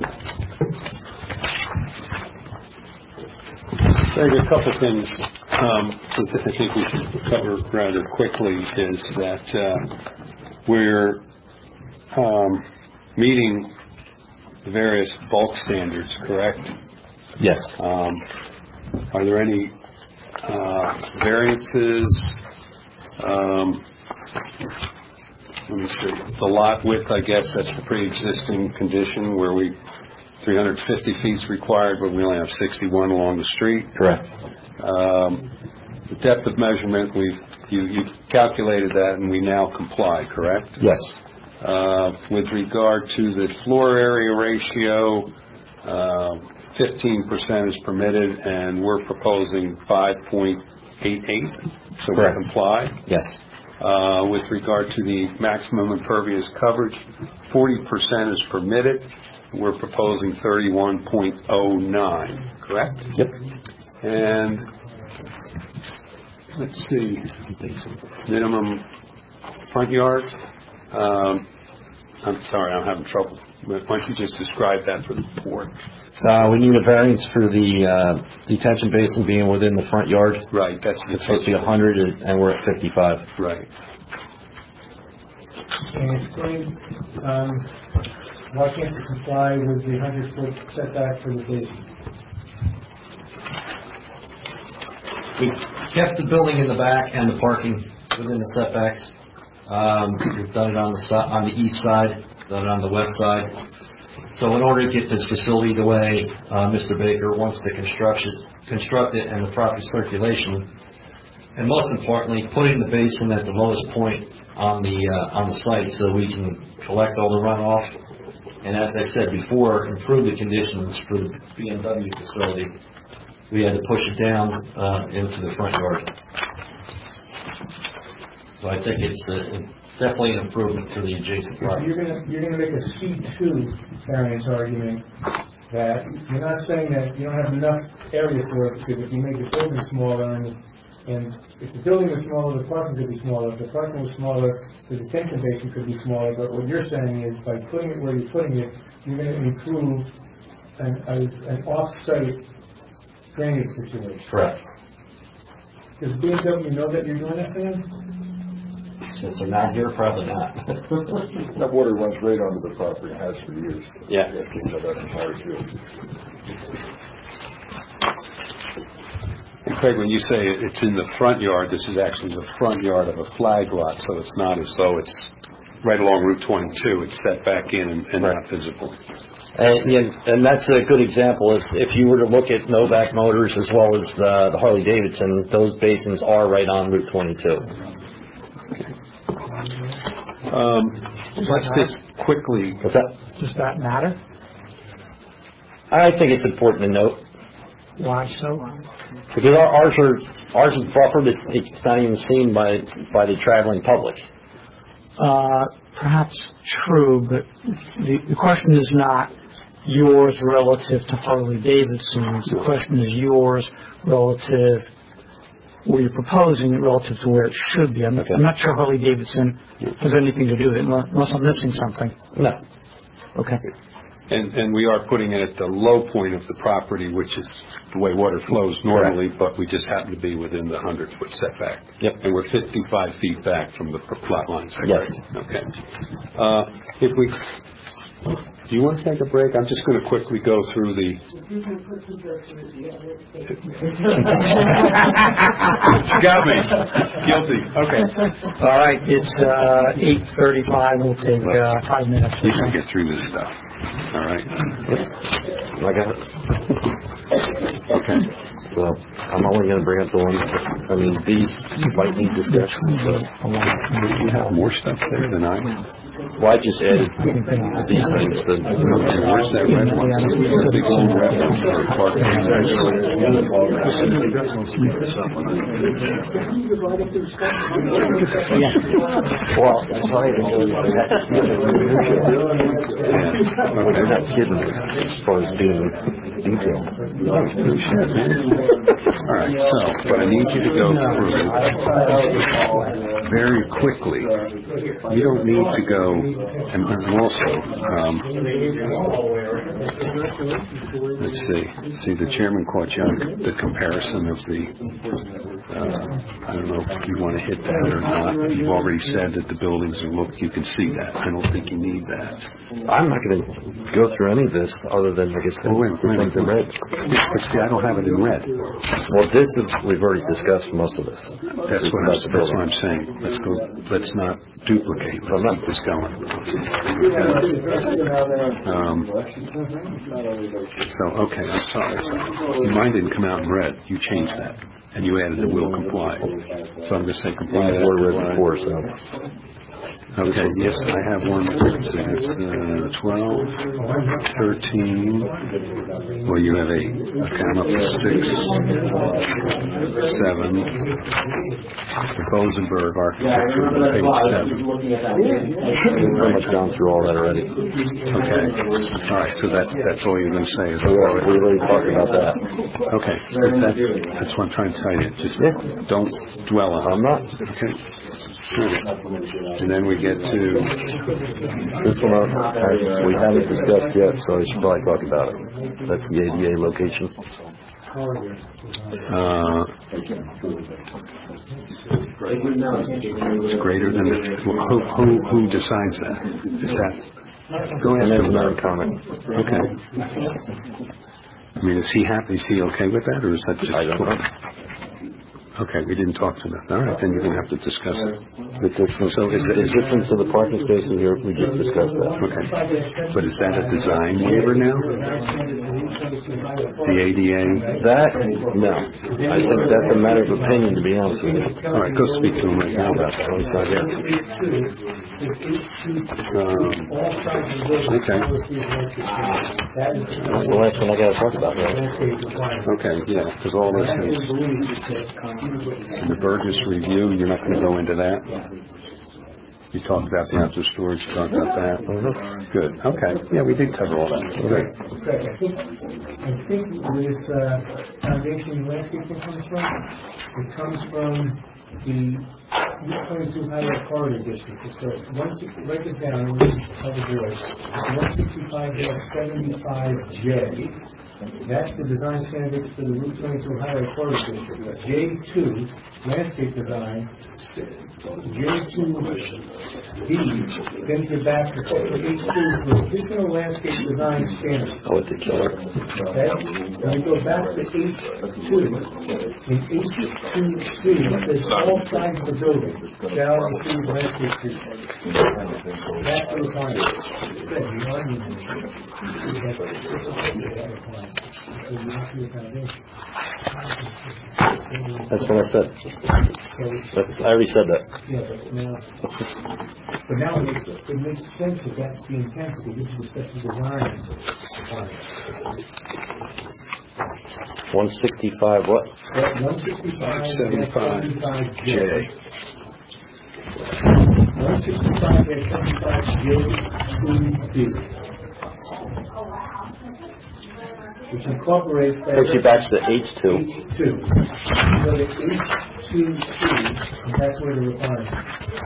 Greg, a couple things um, that I think we should cover rather quickly is that uh, we're um, meeting the various bulk standards, correct? Yes. Um, are there any uh, variances? Um, let me see. The lot width, I guess, that's the pre-existing condition where we three hundred fifty feet is required, but we only have sixty-one along the street. Correct. Um, the depth of measurement, we you, you calculated that, and we now comply. Correct? Yes. Uh, with regard to the floor area ratio, uh, fifteen percent is permitted, and we're proposing five point eight eight, so Correct. we comply. Yes. Uh, with regard to the maximum impervious coverage, forty percent is permitted. We're proposing thirty-one point oh nine, correct? Yep. And let's see, minimum front yard. Um, I'm sorry, I'm having trouble. Why don't you just describe that for the board? Uh, we need a variance for the uh, detention basin being within the front yard. Right, that's it's supposed to be one hundred, and we're at fifty-five. Right. And explain um, why can't you comply with the one hundred foot setback for the basin? We kept the building in the back and the parking within the setbacks. Um, we've done it on the si- on the east side, done it on the west side. So in order to get this facility the way uh, Mister Baker wants to construct it, construct it and the proper circulation, and most importantly, putting the basin at the lowest point on the uh, on the site so we can collect all the runoff. And as I said before, improve the conditions for the B M W facility. We had to push it down uh, into the front yard. So I think it's, uh, it's definitely an improvement for the adjacent So property. you're going to you're going to make a C two variance argument that you're not saying that you don't have enough area for it, because if you make the building smaller and and if the building was smaller, the parking could be smaller. If the parking was smaller, the detention basin could be smaller. But what you're saying is by putting it where you're putting it, you're going to improve an, a, an off-site drainage situation. Correct. Does B M W know that you're doing that for them? Since they're not here, probably not. That water runs right onto the property, has for years. Yeah. It cleans up that entire field. And Craig, when you say it's in the front yard, this is actually the front yard of a flag lot, so it's not as though it's right along Route twenty-two. It's set back in and, and not visible. And, yeah, and that's a good example. If, if you were to look at Novak Motors as well as uh, the Harley Davidson, those basins are right on Route twenty-two. Um, let's just quickly. What's that? Does that matter? I think it's important to note. Why so? Because our, ours are ours is buffered. It's, it's not even seen by by the traveling public. Uh, perhaps true, but the, the question is not yours relative to Harley Davidson's. The question is yours relative, where you're proposing it relative to where it should be. I'm, okay. I'm not sure Harley Davidson has anything to do with it, unless I'm missing something. No. Okay. And, and we are putting it at the low point of the property, which is the way water flows normally, right. But we just happen to be within the hundred-foot setback. Yep. And we're fifty-five feet back from the plot line. Yes. Okay. Uh, if we, do you want to take a break? I'm just going to quickly go through the. Got me. Guilty. Okay. All right. It's uh, eight thirty-five. We'll take uh, five minutes. You can get through this stuff. All right. I got it. Okay. So I'm only going to bring up the ones. I mean, these might need discussion. But you have more stuff there than I am. Well, I just added these things. To, where's that red one? Big red one for parking. Yeah. Well, that's right. You're not kidding as far as being detailed. All right, so what I need you to go through very quickly. You don't need to go, and also, um, let's see, see the chairman caught you on the comparison of the, uh, I don't know if you want to hit that or not. You've already said that the buildings are look, you can see that. I don't think you need that. I'm not going to go through any of this other than, like I said, oh, wait, wait, things in red. But see, I don't have it in red. Well, this is, we've already discussed most of this. That's what, I'm, that's what I'm saying. Let's go, let's not duplicate. Let's keep this going. Um, so, okay, I'm sorry. So, mine didn't come out in red. You changed that. And you added the will comply. So I'm going to say comply. Well, we're red before, so. Okay, yes, I have one. That's uh, twelve, thirteen. Well, you have eight. Okay, I'm up to six, seven. Rosenberg Architecture, page seven. We've pretty much gone through all that already. Okay. All right, so that's that's all you're going to say is we already, we already talked about that. Okay, so that's, that's what I'm trying to tell you. Just yeah. Don't dwell on it. I'm not. Okay. And then we get to this one. Uh, we haven't discussed yet, so I should probably talk about it. That's the A D A location. Uh, it's greater than the, who, who who decides that? Is that go ask him about comment? Okay. I mean, is he happy? Is he okay with that, or is that just? I don't know. Okay, we didn't talk to them. All right, then you're going to have to discuss it. The difference, so is the, the difference of the parking spaces here, we just discussed that. Okay. But is that a design waiver now? The A D A? That, no. I think that's a matter of opinion, to be honest with you. All right, go speak to him right now about that. He's not here. Um, okay. That's the last one I got to talk about, right? Okay, yeah, because all this is in the Burgess review. You're not going to go into that? You talked about the outdoor storage, you talked about that. Mm-hmm. Good. Okay. Yeah, we did cover all that. Good. Okay, I think, I think where this uh, foundation landscaping comes from, it comes from the Route twenty-two Highway Corridor District. It's a one, write it down, tell the board. It's one sixty-five seventy-five J. That's the design standards for the Route twenty-two Highway Corridor District. J two, landscape design, J two B sends it back to section H two for additional landscape design standards. Oh, it's a killer. Okay? When we go back to H two, in H two C, it says all sides of the building shall include landscape treatment. That's the requirement. Good, you are using That's what I said. That's, I already said that. Yeah, but now, but now it makes, it makes sense that that's the intent, because this is a special design. one sixty-five what? one sixty-five seventy-five J. one sixty-five seventy-five J two B. Which incorporates that. Takes you back to H two. H two. So the H two C, and that's where the requirement.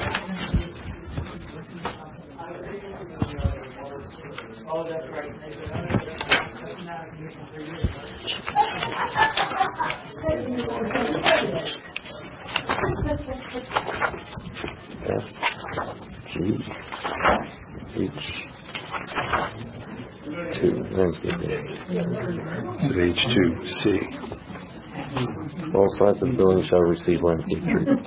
Oh, that's right. F, G, H, two, H two C. all sides of the building shall receive landscape treatment.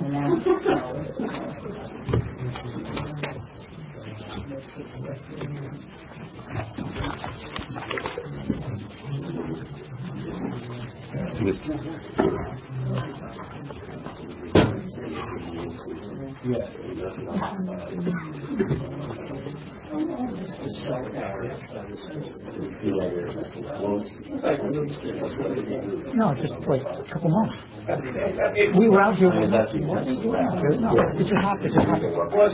No, just like a couple months. We were out here. We were out here. No, it just happened. It just happened.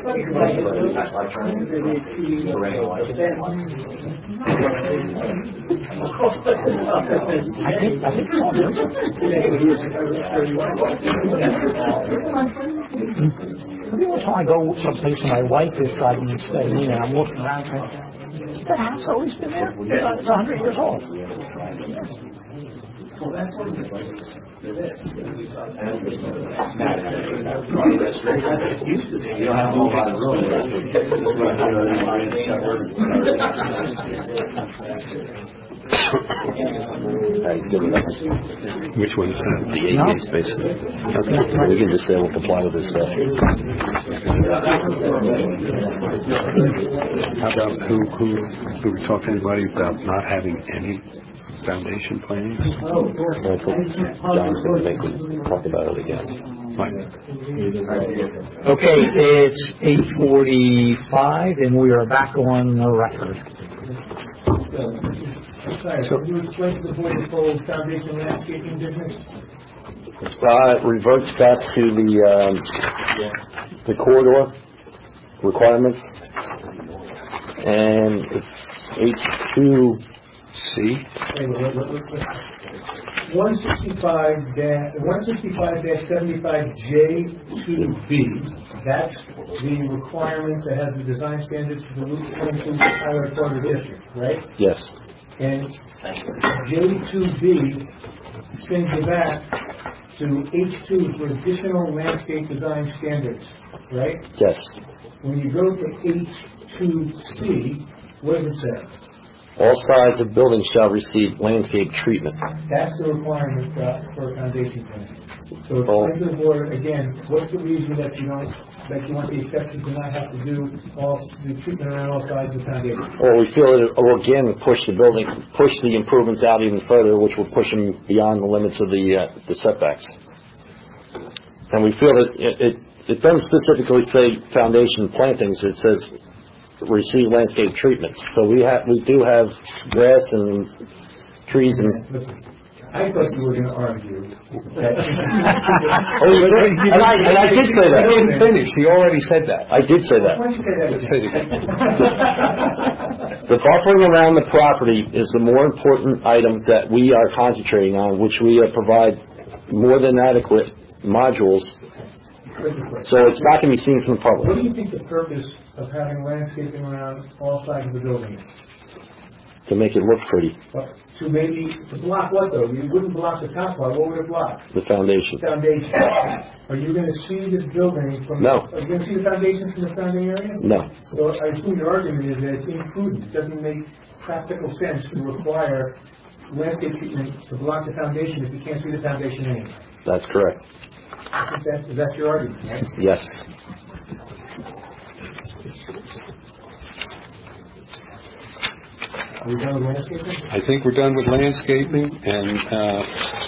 I think, I think so. Every once in a while I go someplace and my wife is driving me steady and I'm walking around and that house has always been there. It's a hundred years old. Well, that's one of the places for this. You don't have a whole lot of room. Which one is that? The eight A space. Okay. We can just say we'll comply with this stuff. How about who, who, who we talked to anybody about not having any foundation plans? I think John's going to make them talk about it again. Fine. Okay, it's eight forty-five and we are back on the record. Sorry, so can you explain to the board this whole foundation landscaping business? Uh, it reverts back to the um, the corridor requirements, and it's H two C. One sixty-five dash one sixty-five dash seventy-five J two B. That's the requirement that has the design standards for the Route twenty-two Highway Corridor District, right? Yes. And J two B sends you back to H two for additional landscape design standards, right? Yes. When you go to H two C, what does it say? All sides of buildings shall receive landscape treatment. That's the requirement uh, for a foundation plan. So Oh. explain to the board again, what's the reason that you don't, that you want the exception to not have to do all the treatment around all sides of the foundation? Well, we feel that it will again push the building, push the improvements out even further, which will push them beyond the limits of the uh, the setbacks. And we feel that it, it it doesn't specifically say foundation plantings. It says receive landscape treatments. So we have we do have grass and trees and. I thought you were going to argue. That Oh, you did? And I, and I did say that. He didn't finish. He already said that. I did say that. Why don't you say that again? Say it again. The buffering around the property is the more important item that we are concentrating on, which we uh, provide more than adequate modules, so it's not going to be seen from the public. What do you think the purpose of having landscaping around all sides of the building is? To make it look pretty. Well, to maybe, to block what though? You wouldn't block the top part, what would it block? The foundation. Foundation. Are you gonna see this building from? No. Are you gonna see the foundation from the founding area? No. So I assume your argument is that it's imprudent, it doesn't make practical sense to require landscape treatment to block the foundation if you can't see the foundation anyway. That's correct. I think that, is that your argument, right? Yes. Are we done with landscaping? I think we're done with landscaping, and uh,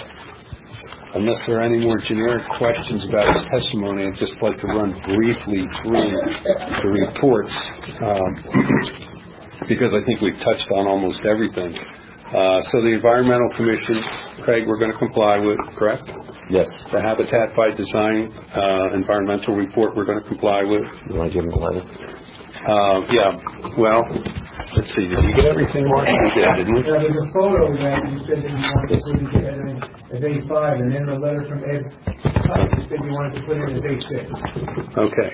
unless there are any more generic questions about his testimony, I'd just like to run briefly through the reports, um, because I think we've touched on almost everything. Uh, so the Environmental Commission, Craig, we're going to comply with, correct? Yes. The Habitat by Design uh, environmental report, we're going to comply with. You want to give him a letter? Uh, yeah, well, let's see, did you get everything, Mark? You did, didn't you? Yeah, there's a photo that you said that you wanted to put into as A five, and then the letter from Ed, you said you wanted to put in as A six. Okay.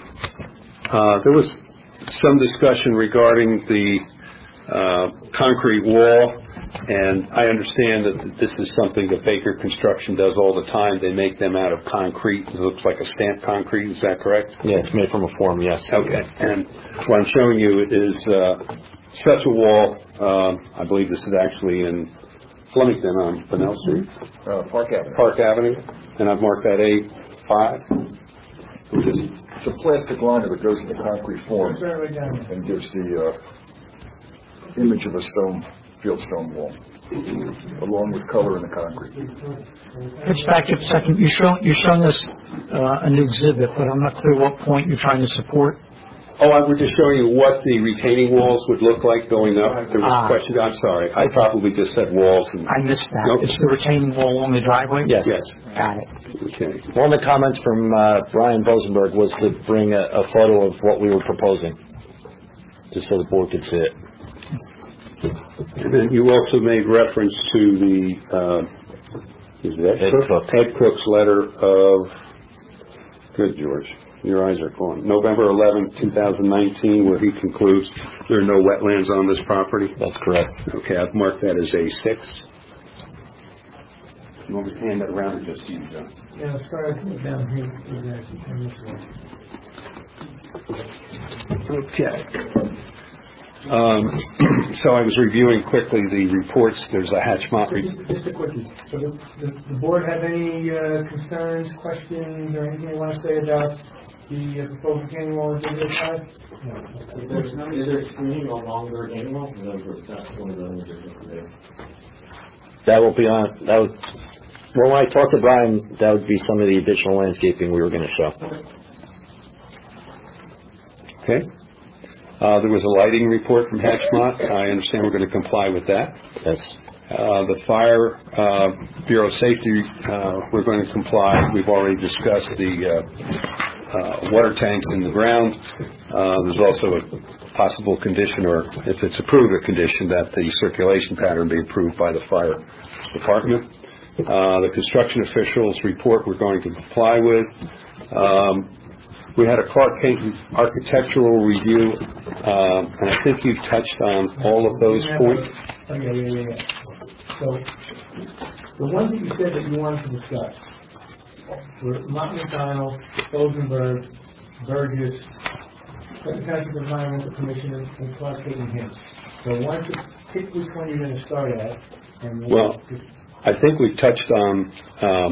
Uh, there was some discussion regarding the uh, concrete wall, and I understand that this is something that Baker Construction does all the time. They make them out of concrete. It looks like a stamped concrete. Is that correct? Yeah, it's made from a form, yes. Okay. And what I'm showing you is uh, such a wall. Um, I believe this is actually in Flemington on Bunnell Street. Uh, Park Avenue. Park Avenue. And I've marked that A five. It's a plastic liner that goes in the concrete form and gives the uh, image of a stone, fieldstone wall, along with color in the concrete. Let's back up a second. You're showing, you're showing us uh, a new exhibit, but I'm not clear what point you're trying to support. Oh, I was just showing you what the retaining walls would look like going up. There was Ah. a question. I'm sorry. I probably just said walls. And, I missed that. Nope. It's the retaining wall along the driveway? Yes. Yes. Got it. Okay. One of the comments from uh, Brian Bosenberg was to bring a, a photo of what we were proposing, just so the board could see it. And then you also made reference to the, uh, is it Ed, Ed Cook? Cook. Ed Cook's letter of, good George, your eyes are going, November eleventh, twenty nineteen, where he concludes there are no wetlands on this property. That's correct. Okay, I've marked that as A six. You want me to hand that around or just you, John? Yeah, let's try to put it down here. Turn this way. Okay. Um, so I was reviewing quickly the reports. There's a Hatchmont report. Just a quickie. So the, the, the board have any uh, concerns, questions, or anything you want to say about the uh, proposed retaining wall in Exhibit five? No. Is there, is there screening along the retaining wall? That's one of the other differences there. That will be on, that would, when I talked to Brian, that would be some of the additional landscaping we were going to show. Okay. Uh, there was a lighting report from Hatchmont. I understand we're going to comply with that. Yes. Uh, the Fire uh, Bureau Safety, uh, we're going to comply. We've already discussed the uh, uh, water tanks in the ground. Uh, there's also a possible condition, or if it's approved, a condition that the circulation pattern be approved by the fire department. Uh, the construction officials report we're going to comply with. Um, We had a Clark Kent architectural review, um, and I think you touched on all of those points. Oh, yeah, yeah, yeah, yeah. So, the ones that you said that you wanted to discuss were Mott McDonald, Rosenberg, Burgess, Clinton Township Environmental Commission, and Clark Kent and Hints. So why don't you pick which one you're going to start at? And Well, I think we've touched on, um,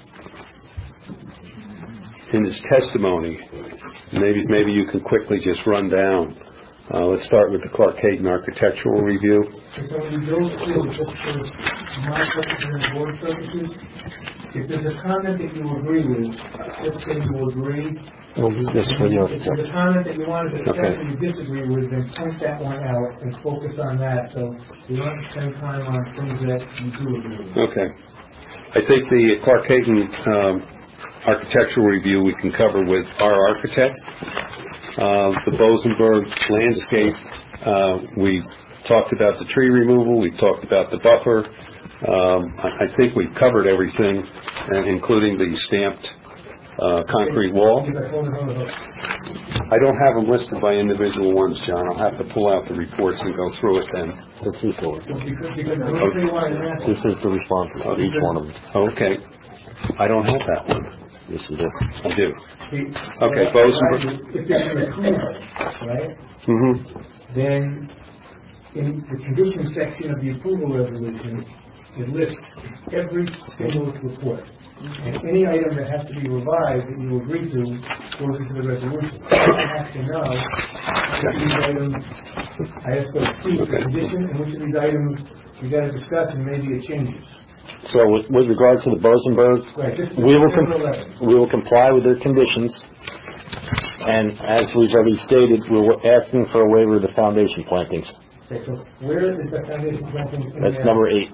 in his testimony, maybe maybe you can quickly just run down. Uh, let's start with the Clark Caton architectural review. So when you go through, just for my purposes and board purposes, if there's a comment that you agree with, just say you agree. We'll do this for the If there's a comment that you want to discuss Okay. and you disagree with, then point that one out and focus on that, so you don't have to spend time on things that you do agree with. Okay. I think the Clark Caton um, architectural review we can cover with our architect. Uh, the Bosenberg landscape, uh, we talked about the tree removal, we talked about the buffer. Um, I, I think we've covered everything, uh, including the stamped uh, concrete wall. Hold it, hold it, hold it. I don't have them listed by individual ones, John. I'll have to pull out the reports and go through it then. This is yours. Because, because the reason you want to ask- This is the responses to each one of them. Okay. I don't have that one. This is it. I do. See, Okay, what- Bosenberg. If there's an approval, right, Mm-hmm. then in the condition section of the approval resolution, it lists every single report. And any item that has to be revised that you agree to goes into the resolution. I have to know which of these items, I have to see the condition, and which of these items you got to discuss and maybe it changes. So with, with regard to the Bosenberg, Right, this is we will number com- eleven. we will comply with their conditions. And as we've already stated, we're asking for a waiver of the foundation plantings. Okay, so where is the foundation planting? in That's there? number eight.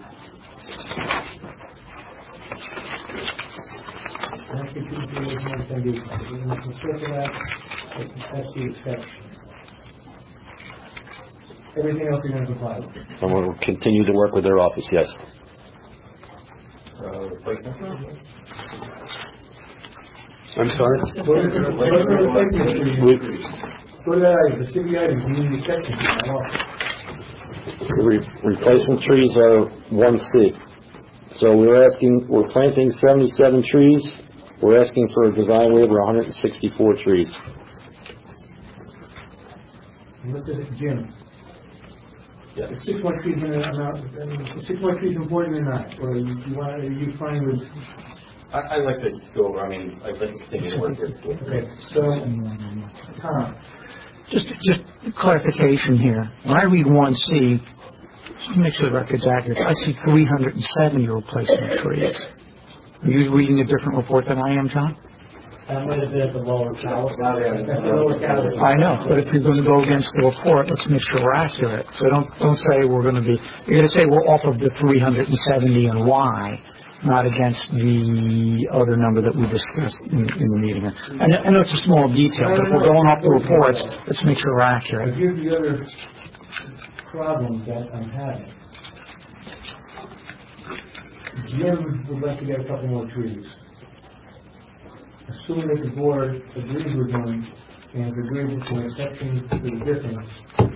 That's the two things on foundation. So we can circle that. That's the exception. Everything else you're going to comply with. And we'll continue to work with their office, yes. I'm sorry? Go to the- go to the replacement tree. Go to that item, the city item, you need the exception. I want it. The re- replacement trees are one C. So we're asking, we're planting seventy-seven trees. We're asking for a design waiver of one hundred sixty-four trees. Look at it, Jim. Yeah. Is six one trees in the amount, I mean, is six one trees important or not? Or you, you want, are you fine with? I, I'd like to go over, I mean, I'd like to continue to work here. Okay, so, Tom. Just, just clarification here. When I read one C, just to make sure the record's accurate, I see three hundred seventy replacement trees. Are you reading a different report than I am, John? That might have been at the lower tower. That's the lower tower. I know, but if you're going to go against the report, let's make sure we're accurate. So don't don't say we're going to be. You're going to say we're off of the three hundred seventy and why, not against the other number that we discussed in, in the meeting. I know, I know it's a small detail, but if we're going off the reports, let's make sure we're accurate. But here's the other problem that I'm having. Jim would like to get a couple more trees. Assuming that the board agrees with him and is agreeable to an exception to the difference,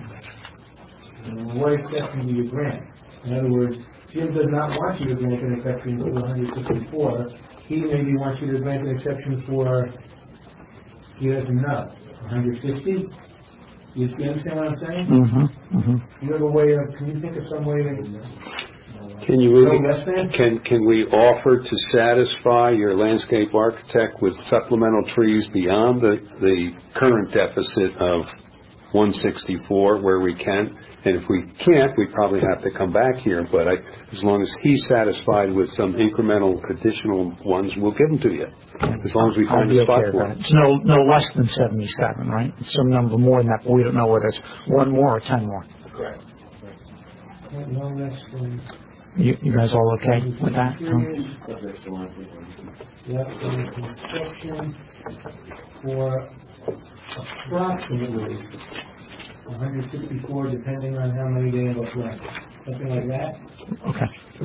what exception do you grant? In other words, Jim does not want you to grant an exception to one hundred sixty-four. He maybe wants you to grant an exception for, he doesn't know, one hundred fifty? You you understand what I'm saying? Mm-hmm, mm-hmm. You have a way of, can you think of some way that, Can you No really, less than? can, can we offer to satisfy your landscape architect with supplemental trees beyond the, the current deficit of one sixty-four where we can? And if we can't, we probably have to come back here, but I, as long as he's satisfied with some incremental additional ones, we'll give them to you. As long as we I'll find be a spot okay with for that. them. It's no, no less than seventy-seven, right? It's some number more than that, but we don't know whether it's one more or ten more. Correct. no less than, You, you guys all okay with that? Tom? yeah, the construction for approximately one hundred sixty-four, depending on how many they end up planting. Something like that? Okay.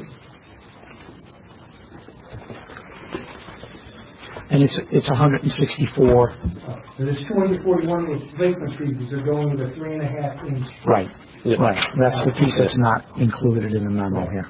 And it's, it's one hundred sixty-four. Uh, There's two hundred forty-one replacement trees, which are going with a three and a half inch. Right, right. That's the piece that's not included in the memo here.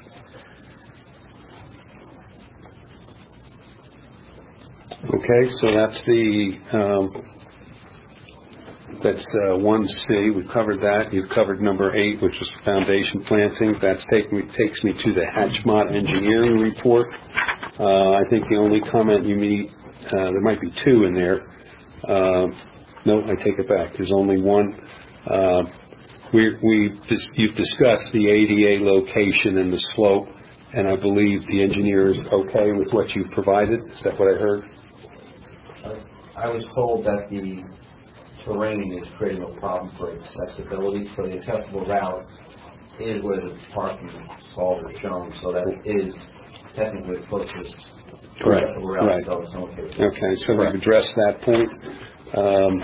Okay, so that's the, um, that's uh, one C. We've covered that. You've covered number eight, which is foundation planting. That's take me, takes me to the Hatchmont engineering report. Uh, I think the only comment you need, uh, there might be two in there. Uh, no, I take it back. There's only one. Uh, we, we dis- you've discussed the A D A location and the slope, and I believe the engineer is okay with what you've provided. Is that what I heard? I was told that the terrain is creating a problem for accessibility, so the accessible route is where the parking stalls are shown, so that it is technically the closest Correct. accessible route Right. to go to some cases. Okay, so we've addressed that point. Um,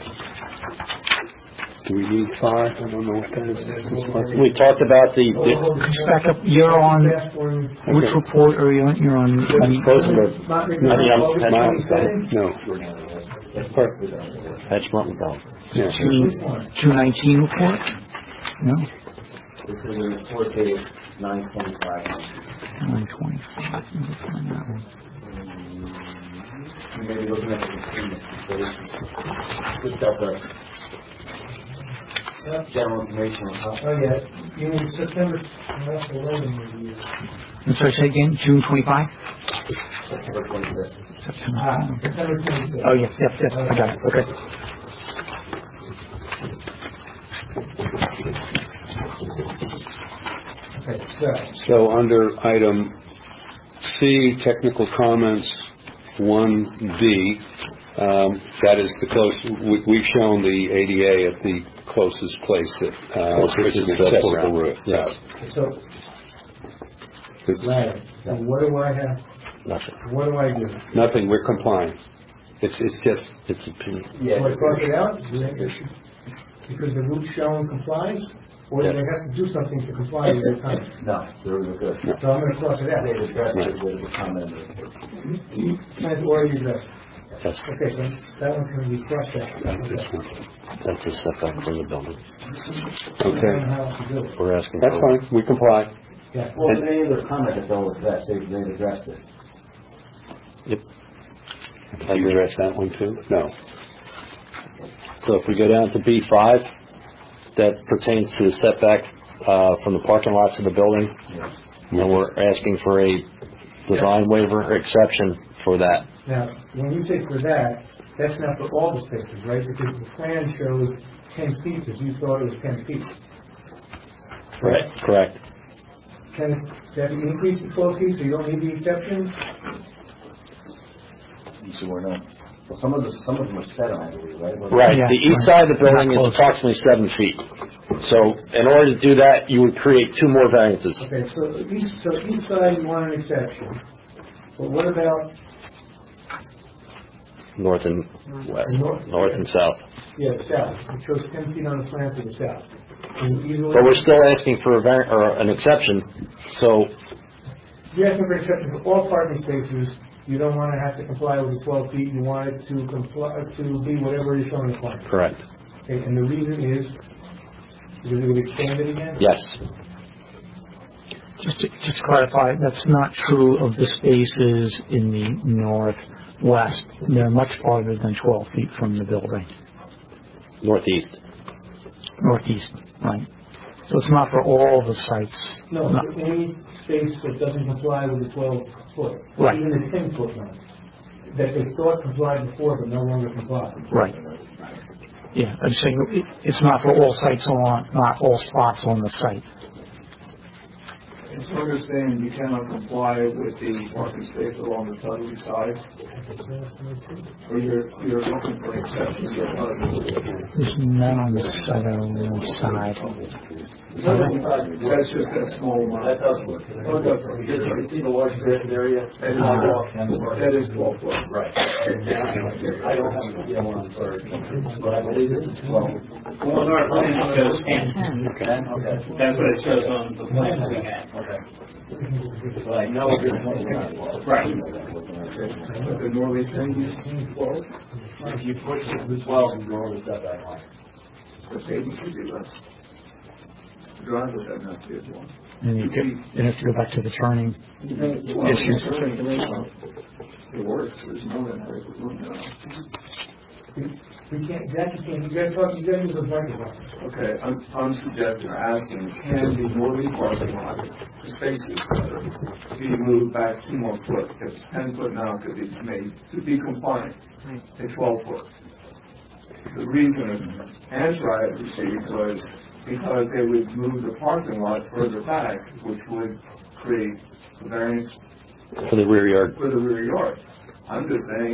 do we need five? I don't know what that is. We talked about the, the Just back up, you're on, which report are you on? You're on, Bosenberg. No, I mean, I'm- no, no. That's perfectly done. Edgemont and Bell. Yeah. two nineteen report? No? This is a report date nine twenty-five. nine twenty-five. You may be looking at the just got the general information on top. Oh, yeah, you mean September, that's eleven review. I'm sorry, say again, June twenty-five? September twenty-fifth. September. Ah, September twenty-fifth. Oh, yeah, yep, yep, I got it, okay. Okay, so, So under item C, technical comments, one B, um, that is the close, we- we've shown the A D A at the closest place that uh, Closest is an to the accessible playground. route. Yes. so, Larry, so what do I have, Nothing. what do I do? Nothing, we're complying. It's it's just, It's opinion. Yeah. Do I cross it out? Do I- Because the route shown complies? Or do I Yes. have to do something to comply with your comment? No, they're they're good. So I'm gonna cross it out. They addressed it with the comment. I've already addressed. Yes. Okay, so that one can be crossed out. Okay. That's a setback from the building. I don't okay. know how to do it. We're asking That's for. fine, we comply. Yeah. Well, if any other comment that don't address, they, they addressed it. Yep. Have you addressed that one too? No. So if we go down to B five, that pertains to the setback uh, from the parking lots of the building. And we're asking for a design waiver or exception for that. Now, when you say for that, that's not for all the spaces, right? Because the plan shows ten feet, because you thought it was ten feet. Correct. Correct. Can it, can it increase to twelve feet, so you don't need the exception? So we're not. Well, some of the some of them are set on, I believe, right? Right. Yeah. The east side of the building is Not close. approximately seven feet. So in order to do that, you would create two more variances. Okay, so each, so each side you want an exception. But what about, North and west, North. north and south. yeah, the south? It shows ten feet on the plan to the south. Can you easily? But we're still asking for a var- or an exception. So You're asking for an exception for all parking spaces. You don't want to have to comply with the twelve feet. You want it to comply, to be whatever is shown in the plan. correct. Okay, and the reason is, because it would expand it again? Yes. Just to, just to clarify, that's not true of the spaces in the northwest. They're much farther than twelve feet from the building. Northeast. Northeast, right. So it's not for all the sites. No, Not- for any space that doesn't comply with the twelve foot. Right. Even the ten foot one. That they thought complied before, but no longer comply. Right. Yeah, I'm saying it- it's not for all sites on, not all spots on the site. So understand you cannot comply with the parking space along the southerly side, or you're, you're looking for exceptions or There's none on the southern side. That's just that small amount. That does work. Oh, it does work. You can see the large graded area. That is twelve, that is twelve foot. Right. I don't have a deal on third, but I believe it's twelve. Well, in our plan, it shows ten. Ten? Okay. That's what it shows on the plan that we have. Okay. But I know it's not twelve. Right. But the northerly thing is twelve, If you push it to twelve, you go over the setback line. the pavement should be less. The driveway doesn't have to be as long. And you get, you have to go back to the turning Well, issues. It works, there's no that break with room now. We can't, that you can't, you gotta talk, you gotta use the microphone. Okay, I'm, I'm suggesting, or asking, can the northerly parking lot, the spaces, be moved back two more foot? If it's ten foot now, could be made to be compliant, at twelve foot. The reason of answer I had received was because they would move the parking lot further back, which would create a variance For the rear yard. for the rear yard. I'm just saying,